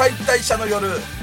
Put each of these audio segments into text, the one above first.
解体者の夜ヘルツ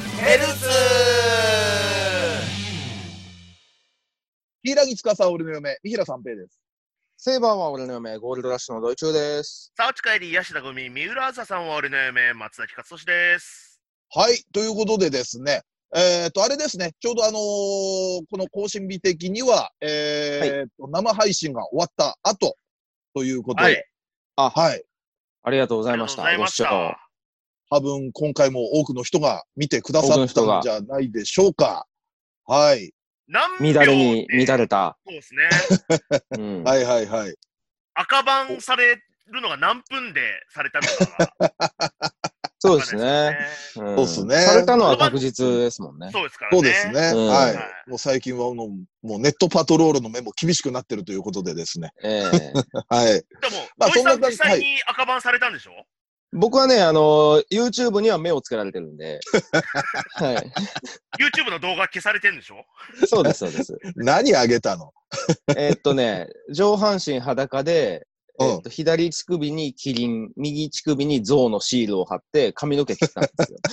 柊司は俺の嫁、三平三平です。 セイバーは俺の嫁、ゴールドラッシュのドイチューです。 さあ、ち帰り、ヤシダ組、三浦朝さんは俺の嫁、松崎勝利です。 はい、ということでですね、あれですね、ちょうどこの更新日的には、生配信が終わった後ということで、はい。 ありがとうございました。ご視聴。 多分今回も多くの人が見てくださったんじゃないでしょうか。はい。 乱れに乱れた。 そうですね。 うん、はいはいはい。 赤番されるのが何分でされたのかが。 そうですね。 そうですね。 されたのは確実ですもんね。 そうですからね。 そうですね。はい。もう最近はもうネットパトロールの目も厳しくなってるということでですね。はい。 でも、土井さん実際に赤番されたんでしょ？ 僕はね、YouTube には目をつけられてるんで。 はい。YouTube の動画消されてるんでしょ？ そうです、そうです。 何あげたの？ 上半身裸で、左乳首にキリン、右乳首に象のシールを貼って髪の毛切ったんですよ。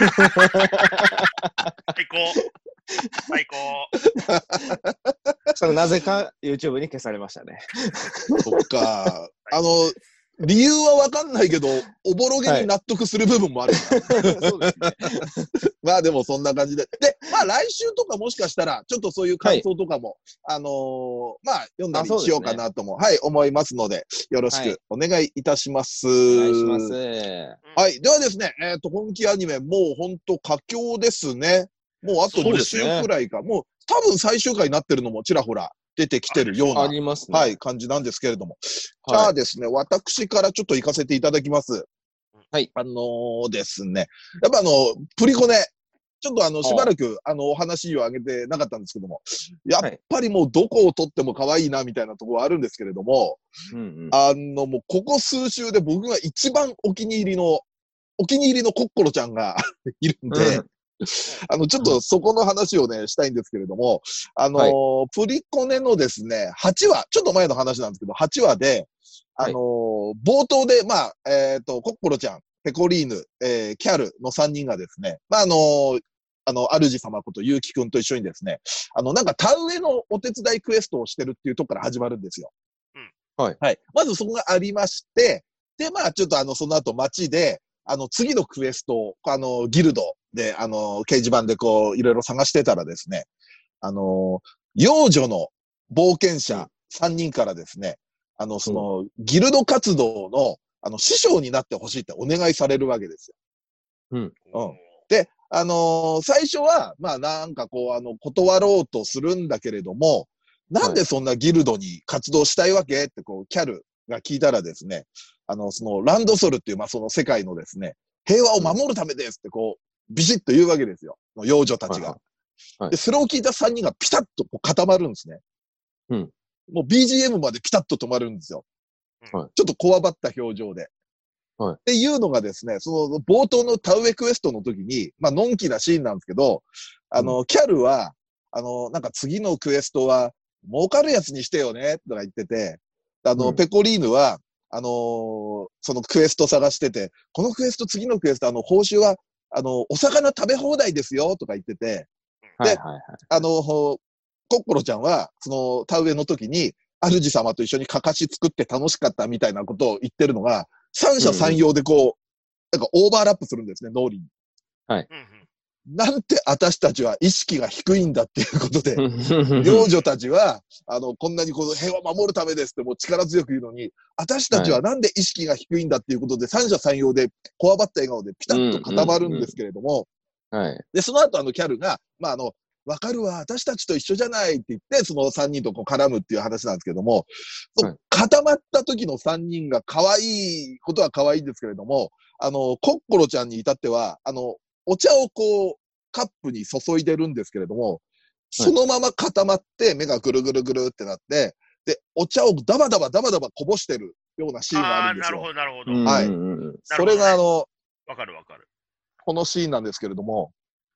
最高。最高。 それなぜか YouTube に消されましたね。 そっか。理由はわかんないけど、おぼろげに納得する部分もある。そうですね。まあでもそんな感じで。で、まあ来週とかもしかしたら、ちょっとそういう感想とかも、まあ読んだりしようかなとも、はい、思いますので、よろしくお願いいたします。 お願いします。 はい。ではですね、本気アニメ、もうほんと佳境ですね。もうあと2週くらいか。もう多分最終回になってるのもちらほら出てきてるような、はい、感じなんですけれども。じゃあですね、私からちょっと行かせていただきます。 はい。 ですね、やっぱプリコネ、ちょっとしばらくお話をあげてなかったんですけども、やっぱりもうどこを撮っても可愛いなみたいなところはあるんですけれども、もうここ数週で僕が一番お気に入りのコッコロちゃんがいるんで、ちょっとそこの話をね、したいんですけれども、プリコネのですね、8話、ちょっと前の話なんですけど、8話で、冒頭で、まあ、コッコロちゃん、ペコリーヌ、キャルの3人がですね、まあ、主様ことゆうきくんと一緒にですね、なんか田植えのお手伝いクエストをしてるっていうところから始まるんですよ。はい。はい。まずそこがありまして、で、まあ、ちょっとその後街で、次のクエストを、ギルドで、掲示板でこう、いろいろ探してたらですね、幼女の冒険者3人からですね、ギルド活動の、師匠になってほしいってお願いされるわけですよ。で、最初は、まあ、なんかこう、断ろうとするんだけれども、なんでそんなギルドに活動したいわけってこう、キャルが聞いたらですね、ランドソルっていう、まあ、その世界のですね、平和を守るためですってこう、ビシッと言うわけですよ。幼女たちが。で、それを聞いた3人がピタッとこう固まるんですね。もう BGM までピタッと止まるんですよ。ちょっとこわばった表情で。っていうのがですね、その冒頭の田植えクエストの時に、まあ、のんきなシーンなんですけど、キャルは、なんか次のクエストは、儲かるやつにしてよね、とか言ってて、ペコリーヌは、そのクエスト探してて、このクエスト、次のクエスト、報酬は、お魚食べ放題ですよ、とか言ってて、で、コッコロちゃんは、その田植えの時に、主様と一緒にかかし作って楽しかったみたいなことを言ってるのが、三者三様でこう、なんかオーバーラップするんですね、脳裏に。 はい。 なんて私たちは意識が低いんだっていうことで、幼女たちは、こんなにこの平和を守るためですってもう力強く言うのに、私たちはなんで意識が低いんだっていうことで、三者三様で、こわばった笑顔でピタッと固まるんですけれども、で、その後キャルが、まあわかるわ、私たちと一緒じゃないって言って、その3人とこう絡むっていう話なんですけども、固まった時の3人が可愛いことは可愛いんですけれども、コッコロちゃんに至っては、お茶をこう、カップに注いでるんですけれども、そのまま固まって目がぐるぐるぐるってなって、で、お茶をダバダバこぼしてるようなシーンがあるんですよ。 なるほど。 はい。それがわかる。 このシーンなんですけれども、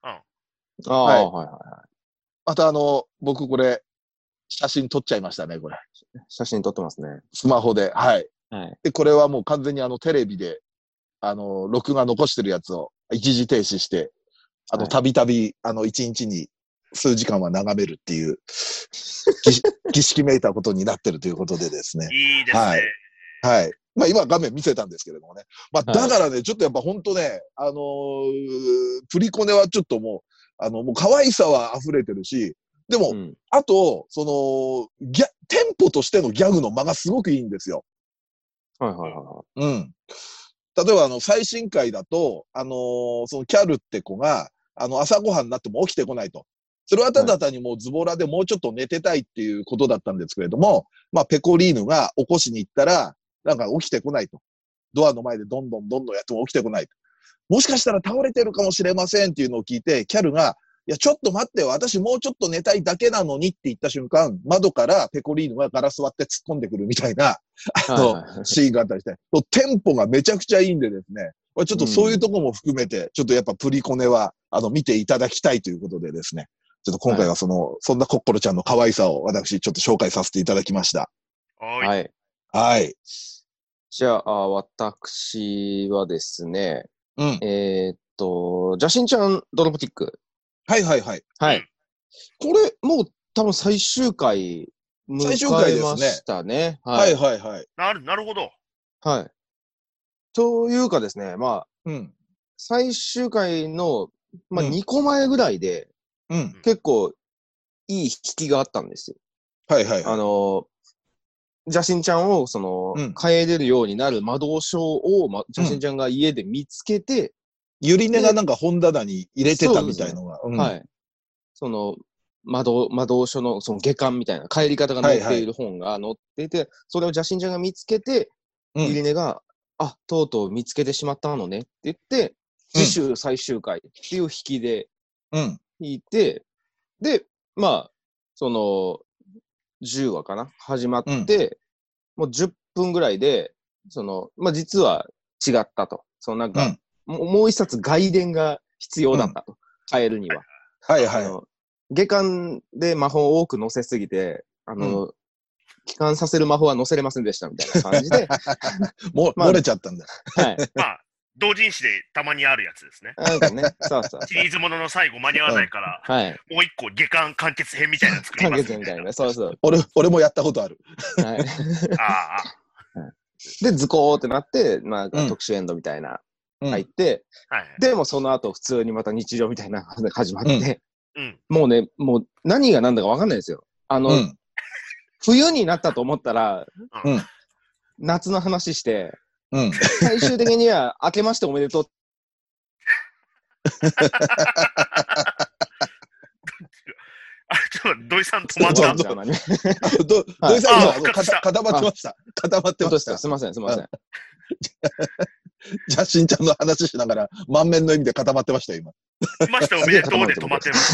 また僕これ、写真撮っちゃいましたね、これ。 写真撮ってますね。 スマホで。はい。で、これはもう完全にテレビで、録画残してるやつを一時停止して、たびたび、一日に数時間は眺めるっていう、儀式めいたことになってるということでですね。 いいですね。 はい。はい。まあ今画面見せたんですけれどもね。まあだからね、ちょっとやっぱほんとね、プリコネはちょっともう、もう可愛さは溢れてるし、でも、あと、テンポとしてのギャグの間がすごくいいんですよ。 はいはいはい。うん。例えば最新回だと、そのキャルって子が、朝ごはんになっても起きてこないと。それはただ単にもうズボラでもうちょっと寝てたいっていうことだったんですけれども、まあ、ペコリーヌが起こしに行ったら、なんか起きてこないと。ドアの前でどんどんやっても起きてこないと。もしかしたら倒れてるかもしれませんっていうのを聞いて、キャルが、いや、ちょっと待ってよ。私もうちょっと寝たいだけなのにって言った瞬間、窓からペコリーヌがガラス割って突っ込んでくるみたいな、シーンがあったりして、テンポがめちゃくちゃいいんでですね、ちょっとそういうとこも含めて、ちょっとやっぱプリコネは、見ていただきたいということでですね、ちょっと今回はそんなコッコロちゃんの可愛さを私ちょっと紹介させていただきました。 はい。 はい。 じゃあ、私はですね、 うん。 ジャシンちゃんドロプティック。 はいはいはい。 はい。これ、もう多分最終回迎えましたね。 はいはいはい。 なるほど。 はい。というかですね、まあ、 うん。 最終回の、まあ、2個前ぐらいで、 うん。 結構いい引きがあったんですよ。 はいはいはい。 ジャシンちゃんを、帰れるようになる魔導書を、ジャシンちゃんが家で見つけて、 ゆりねがなんか本棚に入れてたみたいのが。 はい。魔導書の、下巻みたいな、帰り方が載っている本が載っていて、それをジャシンちゃんが見つけて、ゆりねが、とうとう見つけてしまったのねって言って、次週最終回っていう引きで、引いて、で、まあ、10話かな始まって、もう10分ぐらいで、まあ、実は違ったと。なんか、もう一冊外伝が必要だったと。変えるには。 はいはい。 下巻で魔法を多く載せすぎて、帰還させる魔法は載せれませんでしたみたいな感じで。 漏れちゃったんだ。 はい。 まあ、同人誌でたまにあるやつですね。 なんかね、そう。 シリーズものの最後間に合わないから、 はい。 もう一個下巻完結編みたいなの作ります。 完結みたいな。そう。 俺もやったことある。 はい。で、ズコーってなって、まあ、特殊エンドみたいな、入って、でもその後普通にまた日常みたいなのが始まって、もうね、もう何が何だか分かんないですよ。冬になったと思ったら、夏の話して、最終的には明けましておめでとう。 ちょっと土井さん止まった。 土井さん固まってました。固まってました。 すいません。 じゃあ、しんちゃんの話しながら、満面の意味で固まってましたよ、今。 明けましておめでとうで止まってました。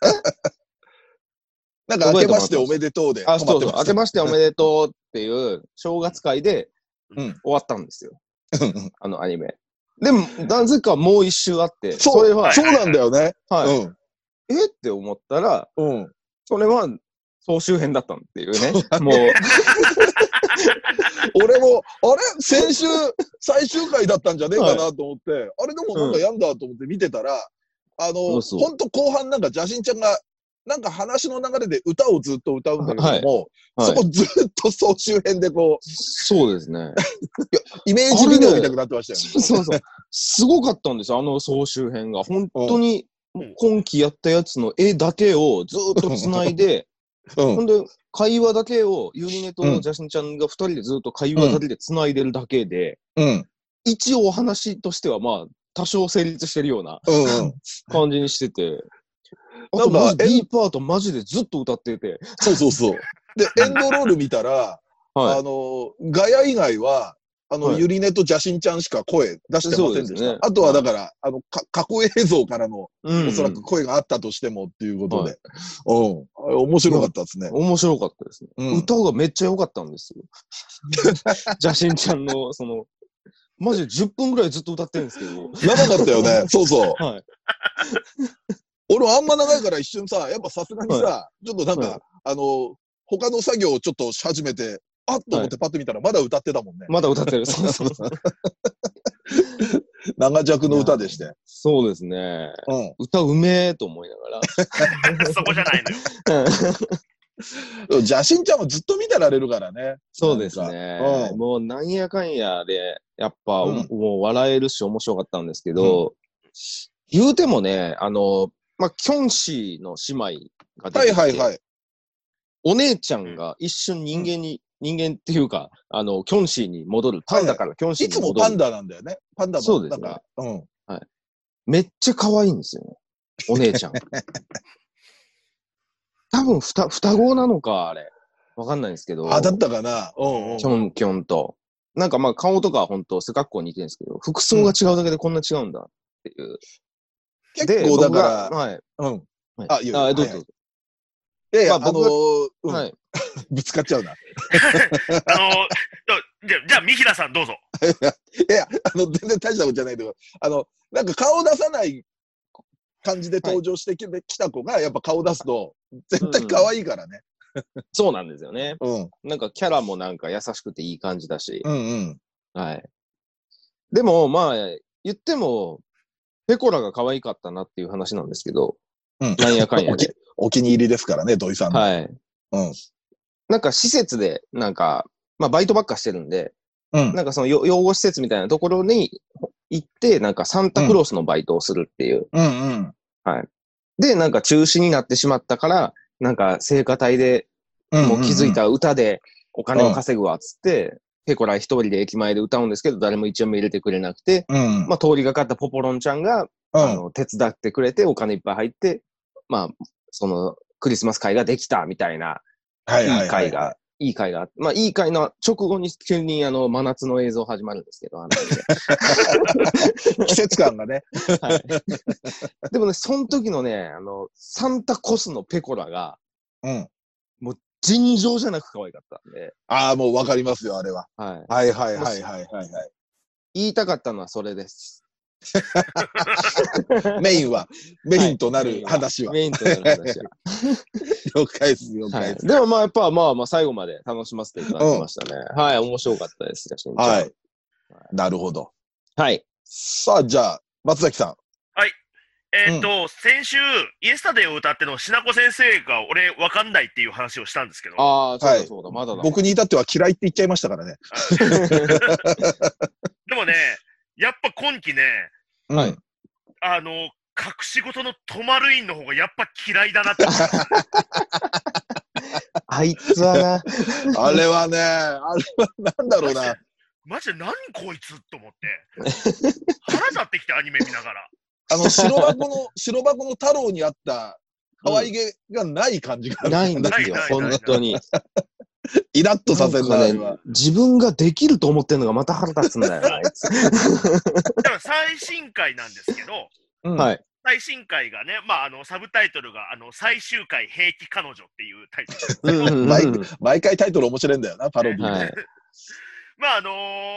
なんか、明けましておめでとうで止まってました。 明けましておめでとうっていう正月会で終わったんですよ。アニメ。でも、なぜかもう一周あって、 そうなんだよね。 はい。って思ったら、それは総集編だったっていうね。もう。 俺も、先週最終回だったんじゃねえかなと思って、あれでもなんかやんだと思って見てたら、ほんと後半なんか邪神ちゃんが、なんか話の流れで歌をずっと歌うんだけども、そこずっと総集編でこう。 そうですね。 イメージビデオみたいになってましたよね。 そう。すごかったんですよ、総集編が。本当に今期やったやつの絵だけをずっと繋いで、ほんで、会話だけを、ゆりねとジャシンちゃんが2人でずっと会話だけで繋いでるだけで、一応お話としてはまあ、多少成立してるような感じにしてて、あとまず B パートマジでずっと歌ってて。 そう。で、エンドロール見たら、ガヤ以外は、ゆりねと邪神ちゃんしか声出してませんでした。あとはだから、過去映像からの、おそらく声があったとしてもっていうことで。面白かったですね。 面白かったですね。歌がめっちゃ良かったんですよ。邪神ちゃんの、マジで10分ぐらいずっと歌ってるんですけど。 長かったよね。そう。俺はあんま長いから一瞬さ、やっぱさすがにさ、ちょっとなんか、他の作業をちょっとし始めて、あっと思ってパッと見たらまだ歌ってたもんね。 まだ歌ってる。そう。 長尺の歌でして。 そうですね。歌うめえと思いながら。そこじゃないのよ。邪神ちゃんはずっと見てられるからね。 そうですね。もうなんやかんやで、やっぱ、もう笑えるし面白かったんですけど、言うてもね、まあ、キョンシーの姉妹が出てきて、お姉ちゃんが一瞬人間っていうか、キョンシーに戻る。パンダからキョンシーに戻る。 いつもパンダなんだよね。パンダも。 そうですね。はい。めっちゃ可愛いんですよね。お姉ちゃん。多分、双子なのか、あれ。わかんないんですけど。 だったかな。 キョンと。なんかまあ顔とかは本当背格好似てるんですけど、服装が違うだけでこんな違うんだっていう。 結構だから、 はい。どうぞ。 はい。ぶつかっちゃうな。 じゃあ、三平さんどうぞ。 いや、全然大したことじゃないけど、なんか顔出さない感じで登場してきた子が、やっぱ顔出すと、絶対可愛いからね。 そうなんですよね。なんかキャラもなんか優しくていい感じだし。はい。でも、まあ、言っても、ペコラが可愛かったなっていう話なんですけど、なんやかんやで。 お気に入りですからね、土井さんの。 はい。なんか施設で、なんか、まあバイトばっかしてるんで、なんかその養護施設みたいなところに行って、なんかサンタクロースのバイトをするっていう。はい。で、なんか中止になってしまったから、なんか聖歌隊で、もう気づいた歌でお金を稼ぐわ、つって、ペコラ一人で駅前で歌うんですけど、誰も一応も入れてくれなくて、まあ通りがかったポポロンちゃんが、手伝ってくれてお金いっぱい入って、まあ、そのクリスマス会ができたみたいな、いい会があって、まあいい会の直後に急に真夏の映像始まるんですけど、 季節感がね。 はい。でもね、その時のね、サンタコスのペコラが、もう尋常じゃなく可愛かったんで。 もうわかりますよ、あれは。はい。 言いたかったのはそれです。 メインとなる話は。 メインとなる話は。 了解です、了解です。 でもまあやっぱまあ最後まで楽しませていただきましたね。はい、面白かったです。 はい。なるほど。 はい。 さあ、じゃあ、松崎さん。 はい。先週、イエスタデイを歌ってのしなこ先生が俺わかんないっていう話をしたんですけど。 そうだ、まだだ。 僕に至っては嫌いって言っちゃいましたからね。 でもね、やっぱ今期ね、 はい。 隠し事のトマルインの方がやっぱ嫌いだなって。 あいつはな。 あれはなんだろうな。 マジで何こいつと思って。腹立ってきてアニメ見ながら。 白箱の太郎にあった可愛げがない感じがある。 ないんですよ、本当に。 イラッとさせるな、 ね、自分ができると思ってるのがまた腹立つんだよな、あいつ。 だから最新回なんですけど、 はい。 最新回がね、まあ、サブタイトルが、最終回平気彼女っていうタイトル。 毎回タイトル面白いんだよな、パロディーで。 まあ、後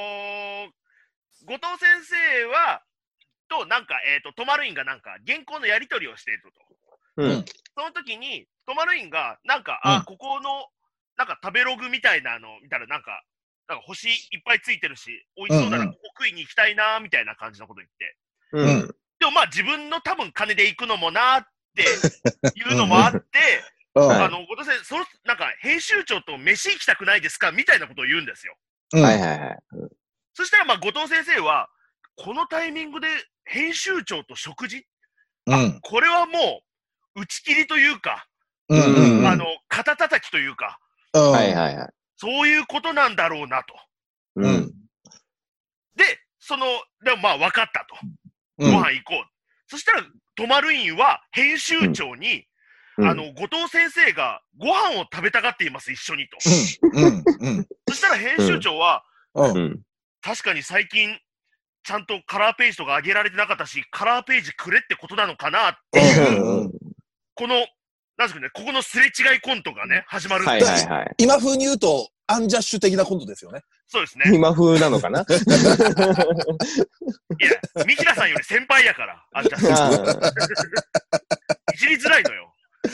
藤先生は、なんか、トマルインがなんか、原稿のやり取りをしていると。その時に、トマルインが、なんか、ここの、なんか食べログみたいなの見たらなんか星いっぱいついてるし、美味しそうだな、ここ食いに行きたいな、みたいな感じのこと言って。でもまあ自分の多分金で行くのもなっていうのもあって、後藤先生、なんか編集長と飯行きたくないですかみたいなことを言うんですよ。そしたらまあ後藤先生は、このタイミングで編集長と食事、これはもう打ち切りというか、肩叩きというか、そういうことなんだろうなと。で、でもまあ分かったと。ご飯行こう。そしたら、トマルインは編集長に、後藤先生がご飯を食べたがっています、一緒にと。そしたら編集長は、確かに最近、ちゃんとカラーページとか上げられてなかったし、カラーページくれってことなのかなっていう、この、なんですかね、ここのすれ違いコントがね、始まるんですよ。 今風に言うと、アンジャッシュ的なコントですよね。 そうですね。 今風なのかな。いや、三平さんより先輩やから、アンジャッシュ。いじりづらいのよ。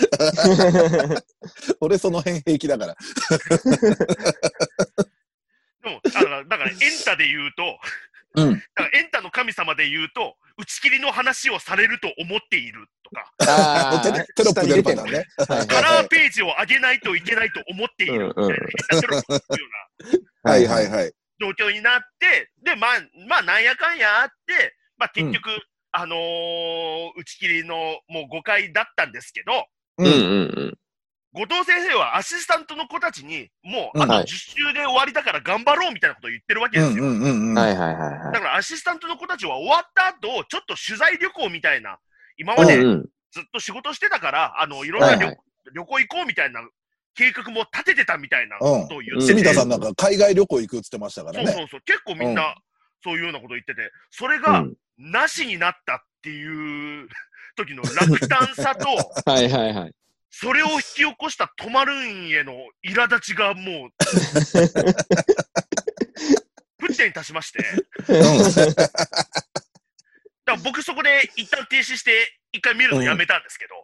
俺その辺平気だから。 でも、だからエンタで言うと、 うん。 だからエンタの神様で言うと、打ち切りの話をされると思っているとか、 テロップ出るパターンね。 カラーページを上げないといけないと思っているみたいな、変なテロップをするようなはいはいはい。 状況になって、で、まあ、なんやかんやあって、まあ結局、打ち切りのもう5回だったんですけど、後藤先生はアシスタントの子たちに、もうあと10週で終わりだから頑張ろうみたいなことを言ってるわけですよ。だからアシスタントの子たちは終わった後、ちょっと取材旅行みたいな、今までずっと仕事してたから、いろんな旅行行こうみたいな計画も立ててたみたいなことを言ってて。 住田さんなんか海外旅行行くって言ってましたからね。 そう。結構みんなそういうようなこと言ってて、それがなしになったっていう時の落胆さと、それを引き起こしたトマルンへの苛立ちがもう、沸点に達しまして。だから僕そこで一旦停止して一回見るのやめたんですけど、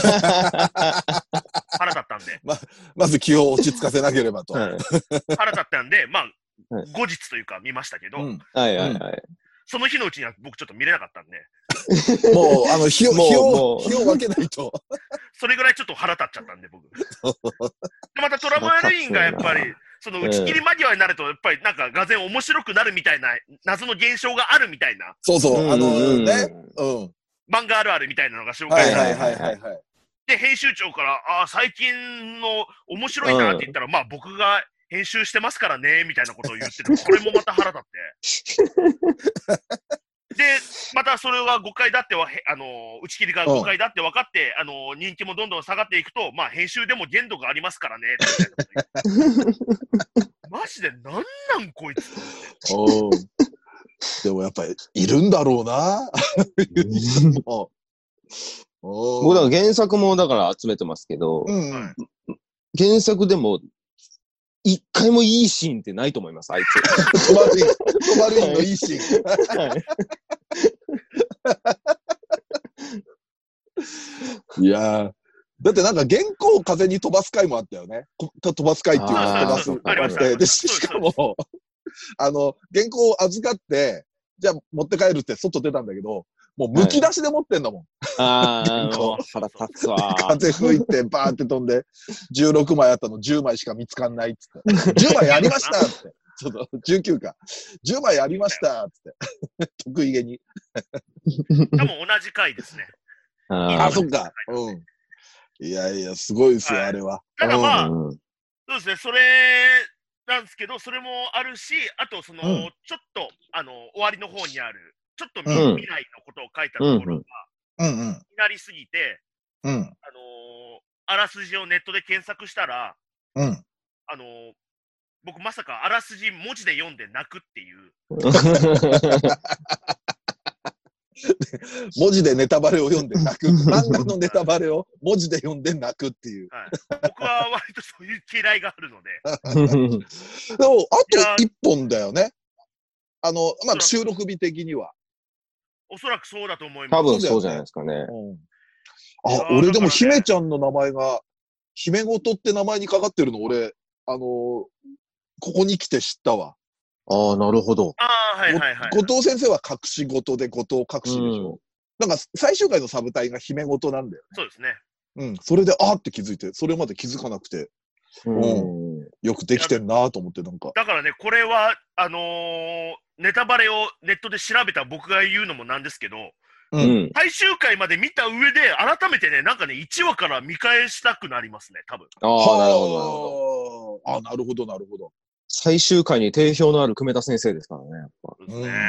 腹立ったんで。 まず気を落ち着かせなければと。 腹立ったんで、まあ、後日というか見ましたけど、その日のうちには僕ちょっと見れなかったんで。 もう、日を分けないと。 それぐらいちょっと腹立っちゃったんで、僕。でまたトラマールインがやっぱり、その打ち切り間際になると、やっぱりなんか、がぜん面白くなるみたいな、謎の現象があるみたいな。 そうそう、 漫画あるあるみたいなのが紹介されて、 で、編集長から、最近の面白いなって言ったら、まあ僕が編集してますからね、みたいなことを言ってて、これもまた腹立って。で、またそれが誤解だって打ち切りが誤解だって分かって、人気もどんどん下がっていくと、まあ編集でも限度がありますからね、みたいなこと言って。マジでなんなんこいつ。 でもやっぱりいるんだろうな。 僕だから原作もだから集めてますけど、原作でも一回もいいシーンってないと思います、あいつ。 トマルインのいいシーン。いやー、だってなんか原稿を風に飛ばす回もあったよね。飛ばす回っていうか飛ばす。で、しかも、原稿を預かって、じゃあ持って帰るって外出たんだけど、もう剥き出しで持ってんだもん。 原稿。腹立つわ。 風吹いてバーって飛んで、16枚あったの10枚しか見つかんないっつって。10枚やりましたって。ちょっと、19か。10枚やりましたっつって。得意げに。 多分同じ回ですね。 そっか。いやいや、すごいですよ、あれは。 ただまあ、そうですね、それなんですけど、それもあるし、あと、ちょっと、終わりの方にある、ちょっと未来のことを書いたところが、になりすぎて、あらすじをネットで検索したら、僕まさかあらすじ文字で読んで泣くっていう。 文字でネタバレを読んで泣く。漫画のネタバレを文字で読んで泣くっていう。 僕は割とそういう嫌いがあるので。 でも、あと1本だよね。まあ、収録日的には。 おそらくそうだと思います。 多分そうじゃないですかね。 俺でも姫ちゃんの名前が、姫ごとって名前にかかってるの、俺、ここに来て知ったわ。 なるほど。 後藤先生は隠し事で後藤隠しでしょ。なんか最終回のサブ隊が姫ごとなんだよね。 そうですね。 それでって気づいて、それまで気づかなくて、よくできてんなと思ってなんか。 だからね、これは、ネタバレをネットで調べた僕が言うのもなんですけど、最終回まで見た上で、改めてね、なんかね、1話から見返したくなりますね、多分。 なるほど。なるほど、なるほど。 最終回に定評のある久米田先生ですからね、やっぱ。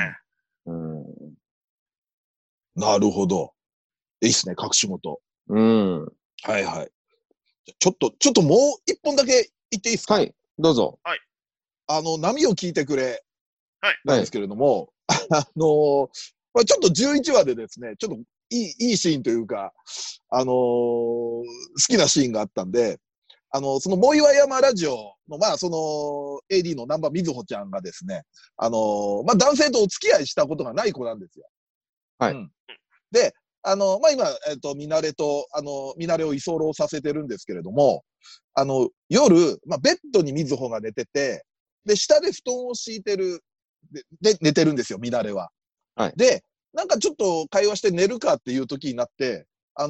なるほど。いいっすね、隠し事。はいはい。ちょっともう一本だけ言っていいですか？ はい、どうぞ。 はい。 波を聞いてくれ。 はい。 なんですけれども、ちょっと11話でですね、ちょっといいシーンというか、好きなシーンがあったんで、その、もいわ山ラジオの、まあ、その、AD の南波みずほちゃんがですね、まあ、男性とお付き合いしたことがない子なんですよ。 はい。 で、まあ、今、見慣れを居候させてるんですけれども、夜、まあ、ベッドにみずほが寝てて、で、下で布団を敷いてるで寝てるんですよ、ミナレは。 はい。 で、なんかちょっと会話して寝るかっていう時になって、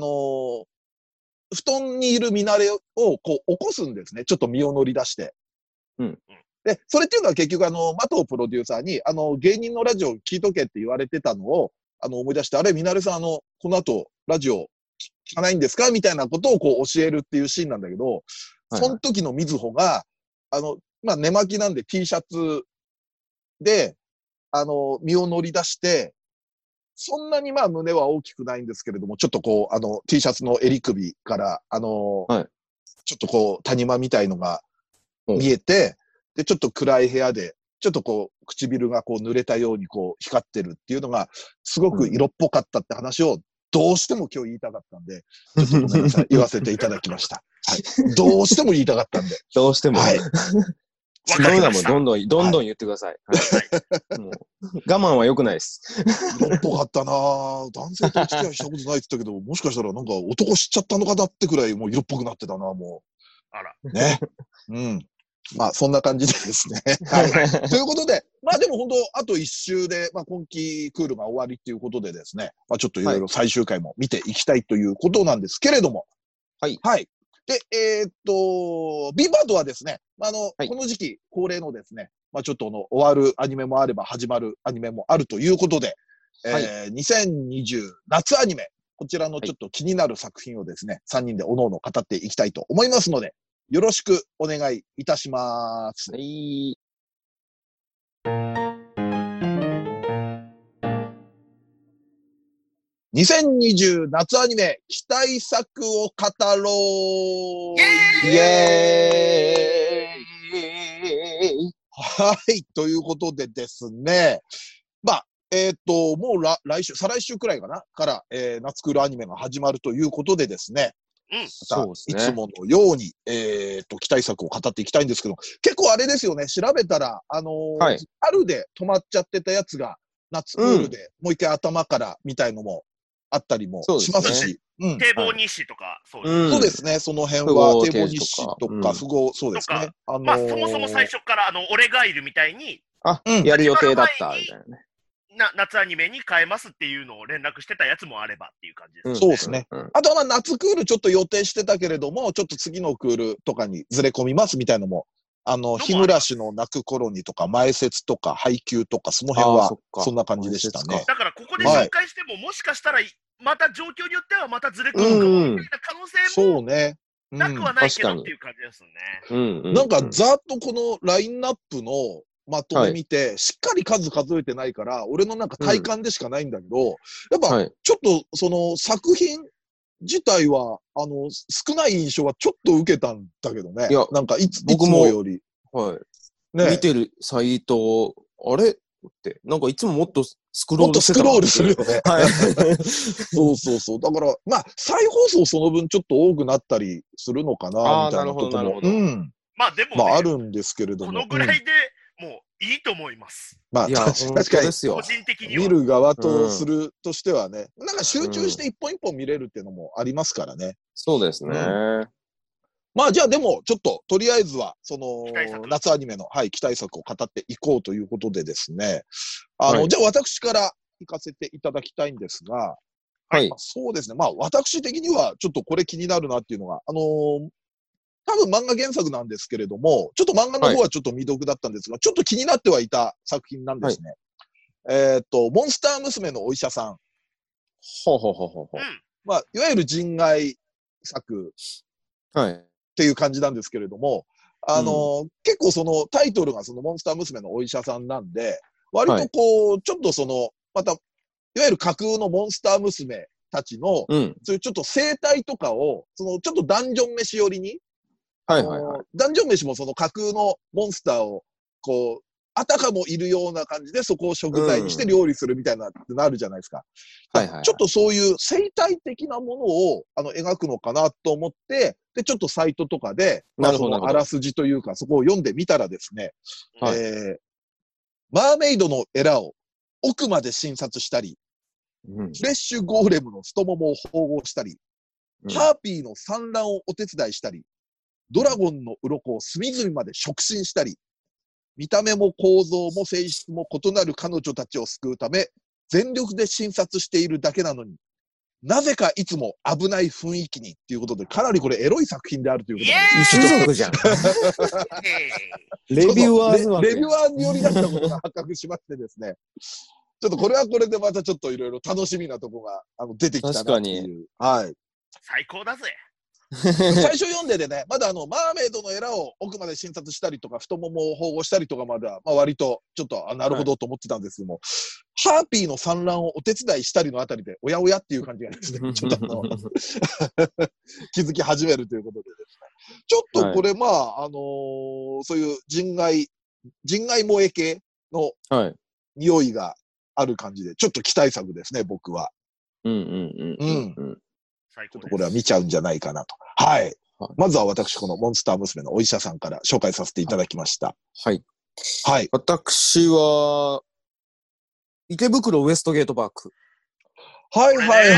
布団にいるミナレをこう起こすんですね。ちょっと身を乗り出して。 うん。 で、それっていうのは結局マトプロデューサーに、芸人のラジオ聞いとけって言われてたのを、思い出して、あれ、ミナレさん、この後、ラジオ聞かないんですかみたいなことをこう教えるっていうシーンなんだけど、はいはい、その時のみずほが、まあ、寝巻きなんで T シャツで、身を乗り出して、そんなにまあ胸は大きくないんですけれども、ちょっとこう、T シャツの襟首から、はい、ちょっとこう、谷間みたいのが見えて、で、ちょっと暗い部屋で、ちょっとこう、唇がこう濡れたようにこう、光ってるっていうのが、すごく色っぽかったって話を、どうしても今日言いたかったんで、ちょっとごめんなさい、言わせていただきました。はい。どうしても言いたかったんで。 どうしても。 はい。 そういうのはもうどんどん言ってください。はい、もう我慢は良くないです。 色っぽかったなぁ。男性とお付き合いしたことないって言ったけど、もしかしたらなんか男知っちゃったのかなってくらいもう色っぽくなってたな、もう。あら。 ね。うん。まあ、そんな感じでですね。はい。ということで、まあでも本当、あと1週で、まあ今季クールが終わりっていうことでですね、まあちょっといろいろ最終回も見ていきたいということなんですけれども。 はい。 はい。で、ビバードはですね、はい、この時期恒例のですね、まあちょっと終わるアニメもあれば始まるアニメもあるということで、はい、2020夏アニメ、こちらのちょっと気になる作品をですね、3人でおのおの語っていきたいと思いますので、よろしくお願いいたします。はい。2020夏アニメ期待作を語ろう。 イエーイ。 はい。ということでですね。まあ、もう来週、再来週くらいかなから、夏クールアニメが始まるということでですね。また、いつものように、期待作を語っていきたいんですけど、結構あれですよね、調べたら、はい、春で止まっちゃってたやつが、夏クールでもう一回頭からみたいのもあったりもしますし。 堤防日誌とか、 そうですね、その辺は、堤防日誌とか、符号、そうですね。 まあ、そもそも最初から、俺がいるみたいに、 やる予定だったみたいなね。 夏アニメに変えますっていうのを連絡してたやつもあればっていう感じです。 そうですね。あとはまあ夏クールちょっと予定してたけれども、ちょっと次のクールとかにずれ込みますみたいのも、日暮らしの泣く頃にとか、前説とか、配給とか、その辺はそんな感じでしたね。 だからここで紹介しても、もしかしたら、また状況によってはまたずれ込むかもみたいな可能性もなくはないけどっていう感じですね。 なんかざっとこのラインナップのまとめ見て、しっかり数数えてないから、俺のなんか体感でしかないんだけど、やっぱ、ちょっと、その作品自体は、少ない印象はちょっと受けたんだけどね。いや、なんかいつもより。 はい。ね、見てるサイト、あれって、なんかいつももっとスクロールしてた。 もっとスクロールするよね。はい。そうそうそう。だから、まあ、再放送その分ちょっと多くなったりするのかな、みたいなことも。 まあでも、 まああるんですけれども。 このぐらいで、もういいと思います。 まあ、確かに、 個人的には見る側とするとしてはね、なんか集中して一本一本見れるっていうのもありますからね。 そうですね。 まあ、じゃあでも、ちょっと、とりあえずは、その、夏アニメの、はい、期待作を語っていこうということでですね。じゃあ私から行かせていただきたいんですが、 はい。 そうですね。まあ、私的には、ちょっとこれ気になるなっていうのが、多分漫画原作なんですけれども、ちょっと漫画の方はちょっと未読だったんですが、ちょっと気になってはいた作品なんですね。モンスター娘のお医者さん。 ほうほうほうほう。 まあ、いわゆる人外作。 はい。 っていう感じなんですけれども、結構そのタイトルがそのモンスター娘のお医者さんなんで、割とこう、ちょっとその、また、いわゆる架空のモンスター娘たちの、そういうちょっと生態とかを、そのちょっとダンジョン飯寄りに、ダンジョン飯もその架空のモンスターを、こう、あたかもいるような感じでそこを食材にして料理するみたいなってなるじゃないですか。ちょっとそういう生態的なものを描くのかなと思って、で、ちょっとサイトとかで、まあそのあらすじというかそこを読んでみたらですね、マーメイドのエラを奥まで診察したり、フレッシュゴーレムの太ももを縫合したり、ハーピーの産卵をお手伝いしたり、ドラゴンの鱗を隅々まで触診したり、 見た目も構造も性質も異なる彼女たちを救うため、全力で診察しているだけなのに、なぜかいつも危ない雰囲気にっていうことで、かなりこれエロい作品であるということなんです。 種族じゃん。レビュアーズレビュアーにより出したことが発覚しましてですね。ちょっとこれはこれでまたちょっといろいろ楽しみなとこが出てきたなっていう。はい。 最高だぜ。 最初読んでね、まだマーメイドのエラを奥まで診察したりとか、太ももを保護したりとかまでは、割とちょっと、なるほどと思ってたんですけども、ハーピーの産卵をお手伝いしたりのあたりで、おやおやっていう感じがですね、ちょっと気づき始めるということでですね。ちょっとこれ、そういう人外萌え系の匂いがある感じで、ちょっと期待作ですね、僕は。ちょっとこれは見ちゃうんじゃないかなと。はい。まずは私、このモンスター娘のお医者さんから紹介させていただきました。 はい。 はい。 私は、池袋ウエストゲートパーク。 はい。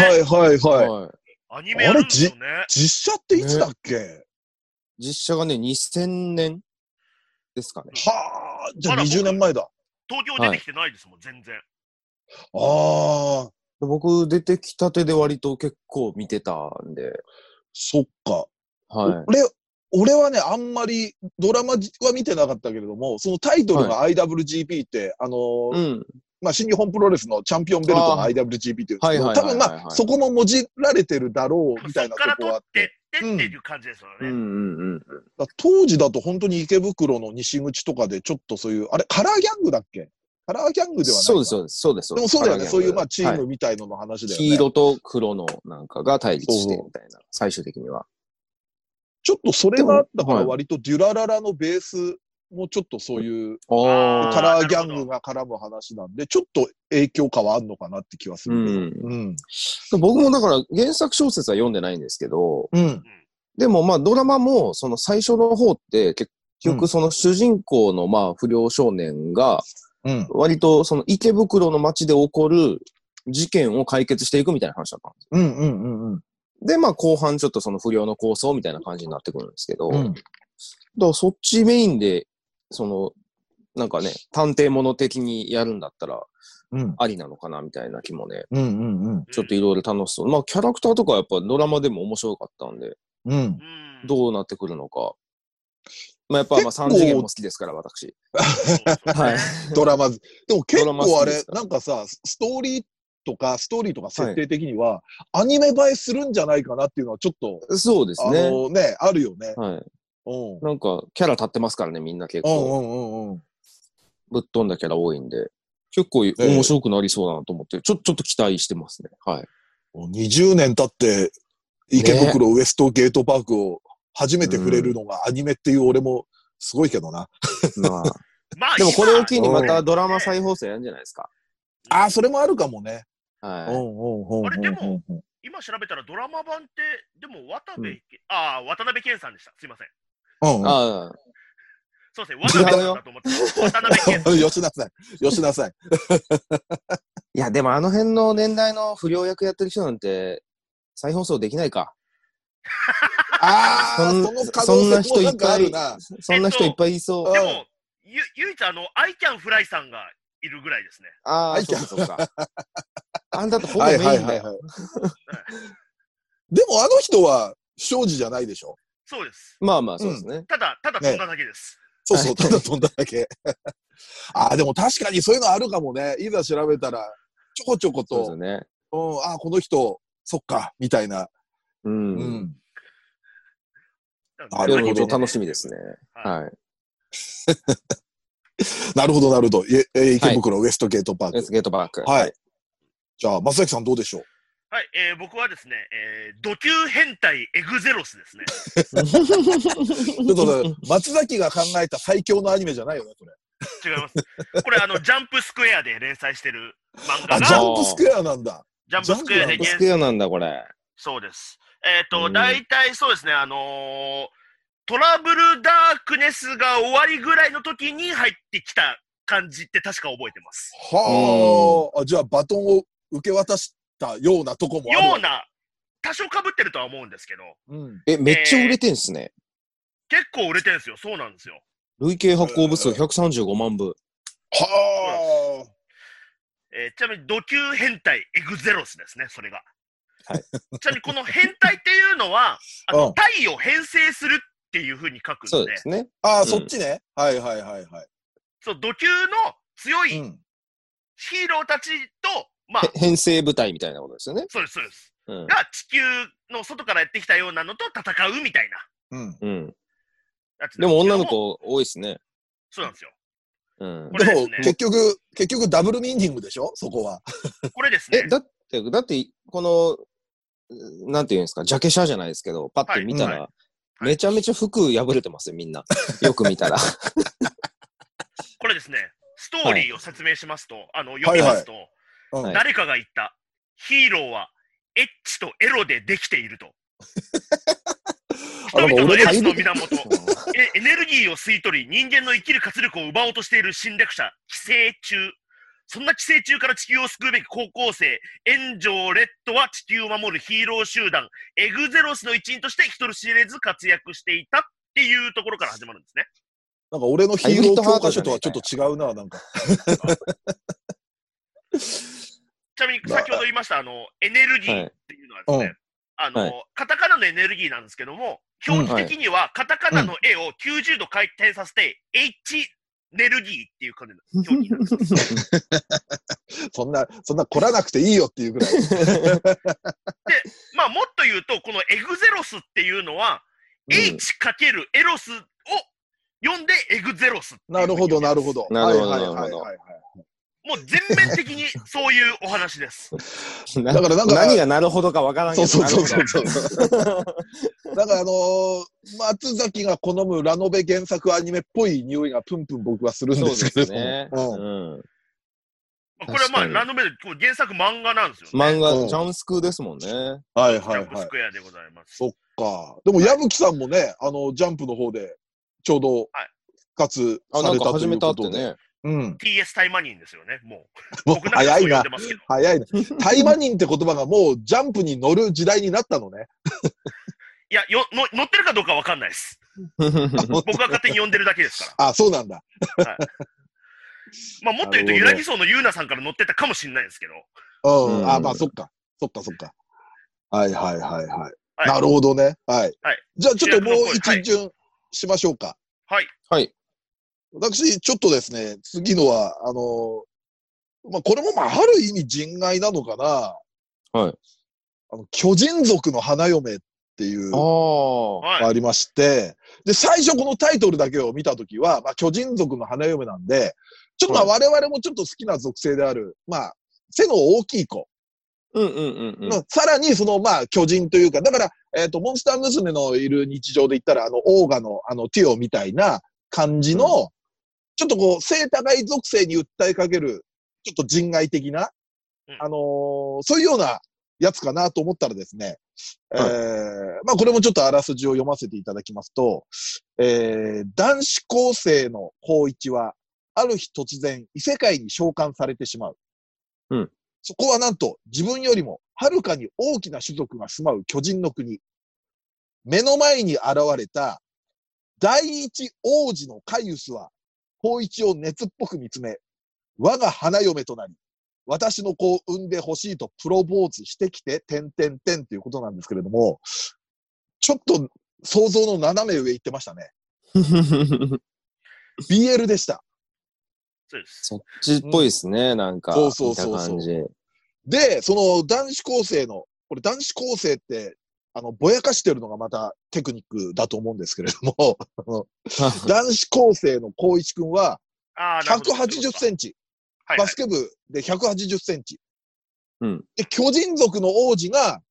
アニメやるんですよね。 実写っていつだっけ？ 実写がね、2000年ですかね。 はあ、じゃあ20年前だ。 東京出てきてないですもん、全然。 ああ。 僕出てきたてで割と結構見てたんで。 そっか。 はい。 俺はね、あんまりドラマは見てなかったけれども、そのタイトルが IWGP って、新日本プロレスのチャンピオンベルトの IWGP っていうんですけど、多分そこももじられてるだろうみたいなとこはあって。 っていう感じですよね。 当時だと本当に池袋の西口とかでちょっとそういう、あれ、カラーギャングだっけ？カラーギャングではない。 そうです。 でもそうだよね。そういうチームみたいのの話だよね。 黄色と黒のなんかが対立してみたいな、最終的には。 ちょっとそれがあったから割とデュラララのベースもちょっとそういうカラーギャングが絡む話なんで、ちょっと影響感はあるのかなって気はするけど。 僕もだから原作小説は読んでないんですけど、でもドラマもその最初の方って結局その主人公の不良少年が、割とその池袋の街で起こる事件を解決していくみたいな話だったんです。で、後半ちょっとその不良の構想みたいな感じになってくるんですけど、だからそっちメインで、その、なんかね、探偵物的にやるんだったら、ありなのかなみたいな気もね、ちょっといろいろ楽しそう。キャラクターとかやっぱドラマでも面白かったんで、どうなってくるのか。やっぱ3次元も好きですから、私。 はい。ドラマ。でも結構あれ、なんかさ、ストーリーとか設定的には、アニメ映えするんじゃないかなっていうのはちょっと、 そうですね。 あるよね。 はい。なんか、キャラ立ってますからね、みんな結構。ぶっ飛んだキャラ多いんで、結構面白くなりそうだなと思って、ちょっと期待してますね。はい。 20年経って、池袋ウエストゲートパークを初めて触れるのがアニメっていう俺もすごいけどな。 でもこれを機にまたドラマ再放送やるんじゃないですか。 ああ、それもあるかもね。 はい。 あれでも、今調べたらドラマ版って、でも渡辺謙さんでした。すいません。そうですね。渡辺さんだと思って渡辺謙さん。 よしなさい。 いや、でもあの辺の年代の不良役やってる人なんて、再放送できないか。そんな人いっぱい、そんな人いっぱいいそう。 でも、唯一アイキャンフライさんがいるぐらいですね。 そうか。あんだとほぼメインだよ。 でもあの人は不祥事じゃないでしょ。 そうです。 そうですね。 ただ飛んだだけです。 そう、ただ飛んだだけ。でも確かにそういうのあるかもね。いざ調べたら、ちょこちょこと、 そうですね。 この人、そっか、みたいな。 なるほど、楽しみですね。はい。 なるほど。池袋ウエストゲートパーク。 ウエストゲートパーク。 はい。じゃあ、松崎さんどうでしょう？ はい、僕はですね、ド級変態エグゼロスですね。 ちょっと松崎が考えた最強のアニメじゃないよね、それ。 違います。これジャンプスクエアで連載してる漫画が。 ジャンプスクエアなんだ。 ジャンプスクエアで。 ジャンプスクエアなんだ、これ。 そうです。大体そうですね、トラブルダークネスが終わりぐらいの時に入ってきた感じって確か覚えてます。 じゃあバトンを受け渡したようなとこもある。 多少被ってるとは思うんですけど。 めっちゃ売れてんすね。 結構売れてんすよ。そうなんですよ。 累計発行部数135万部。 はあ。 ちなみに、土球変態エグゼロスですね、それが。 はい。 ちなみに、この変態っていうのは、体を変性するっていう風に書くんで。 そうですね。 ああ、そっちね。はいはいはいはい。 そう、土球の強いヒーローたちと、まあ。 変性部隊みたいなことですよね。 そうです、そうです。が、地球の外からやってきたようなのと戦うみたいな。 でも女の子多いですね。 そうなんですよ。 でも、結局ダブルミーニングでしょそこは。 これですね。 だって、この、なんていうんですか、ジャケ写じゃないですけど、パッて見たら、めちゃめちゃ服破れてますよ、みんな。よく見たら。 これですね、ストーリーを説明しますと、読みますと、誰かが言った、ヒーローはエッチとエロでできていると。人々のエロスの源、エネルギーを吸い取り、人間の生きる活力を奪おうとしている侵略者、寄生虫。そんな寄生虫から地球を救うべき高校生、炎上レッドは地球を守るヒーロー集団、エグゼロスの一員として人知れず活躍していたっていうところから始まるんですね。 なんか俺のヒーロー教科書とはちょっと違うな、なんか。 ちなみに先ほど言いましたエネルギーっていうのはですね、カタカナのエネルギーなんですけども、表記的にはカタカナの絵を90度回転させて、H ネルギーっていう感じの表記なんです。 そんな来らなくていいよっていうぐらい。 で、まあもっと言うと、このエグゼロスっていうのは、H かけるエロスを読んでエグゼロス。 なるほど、なるほど。 なるほど、なるほど。 もう全面的にそういうお話です。 だからなんか何がなるほどかわからんけど。 そう。だから松崎が好むラノベ原作アニメっぽい匂いがプンプン僕はするんですけども。 これはまあラノベで原作漫画なんですよね。 漫画、ジャンスクですもんね。 はい。 ジャンプスクエアでございます。 そっか。でも矢吹さんもね、ジャンプの方でちょうど復活されたということで。 TS タイマニンですよね、もう。早いな。早いな。タイマニンって言葉がもうジャンプに乗る時代になったのね。 いや、乗ってるかどうかわかんないです。僕が勝手に呼んでるだけですから。 あ、そうなんだ。 まあ、もっと言うと、ゆらぎそうのゆうなさんから乗ってたかもしれないですけど。 まあ、そっか。はい。なるほどね。はい。じゃあ、ちょっともう一巡しましょうか。 はい。 私、ちょっとですね、次のは、まあ、これもまあ、ある意味人外なのかな。巨人族の花嫁っていうありまして、で、最初このタイトルだけを見たときは、まあ、巨人族の花嫁なんで、ちょっとまあ我々もちょっと好きな属性である、まあ、背の大きい子。さらにまあ、巨人というか、だから、モンスター娘のいる日常で言ったら、オーガのティオみたいな感じの、ちょっとこう、背高い属性に訴えかける、ちょっと人外的な、そういうようなやつかなと思ったらですね、まあこれもちょっとあらすじを読ませていただきますと、男子高生の光一は、ある日突然異世界に召喚されてしまう。そこはなんと自分よりもはるかに大きな種族が住まう巨人の国。目の前に現れた第一王子のカイウスは、光一を熱っぽく見つめ、我が花嫁となり、私の子を産んでほしいとプロポーズしてきて、ていうことなんですけれども、ちょっと想像の斜め上行ってましたね。BL でした。 そっちっぽいですね、なんか。 そう。で、その男子高生の、これ男子高生って、ぼやかしてるのがまたテクニックだと思うんですけれども、男子高生の光一くんは、180センチ。バスケ部で180センチ。で、巨人族の王子が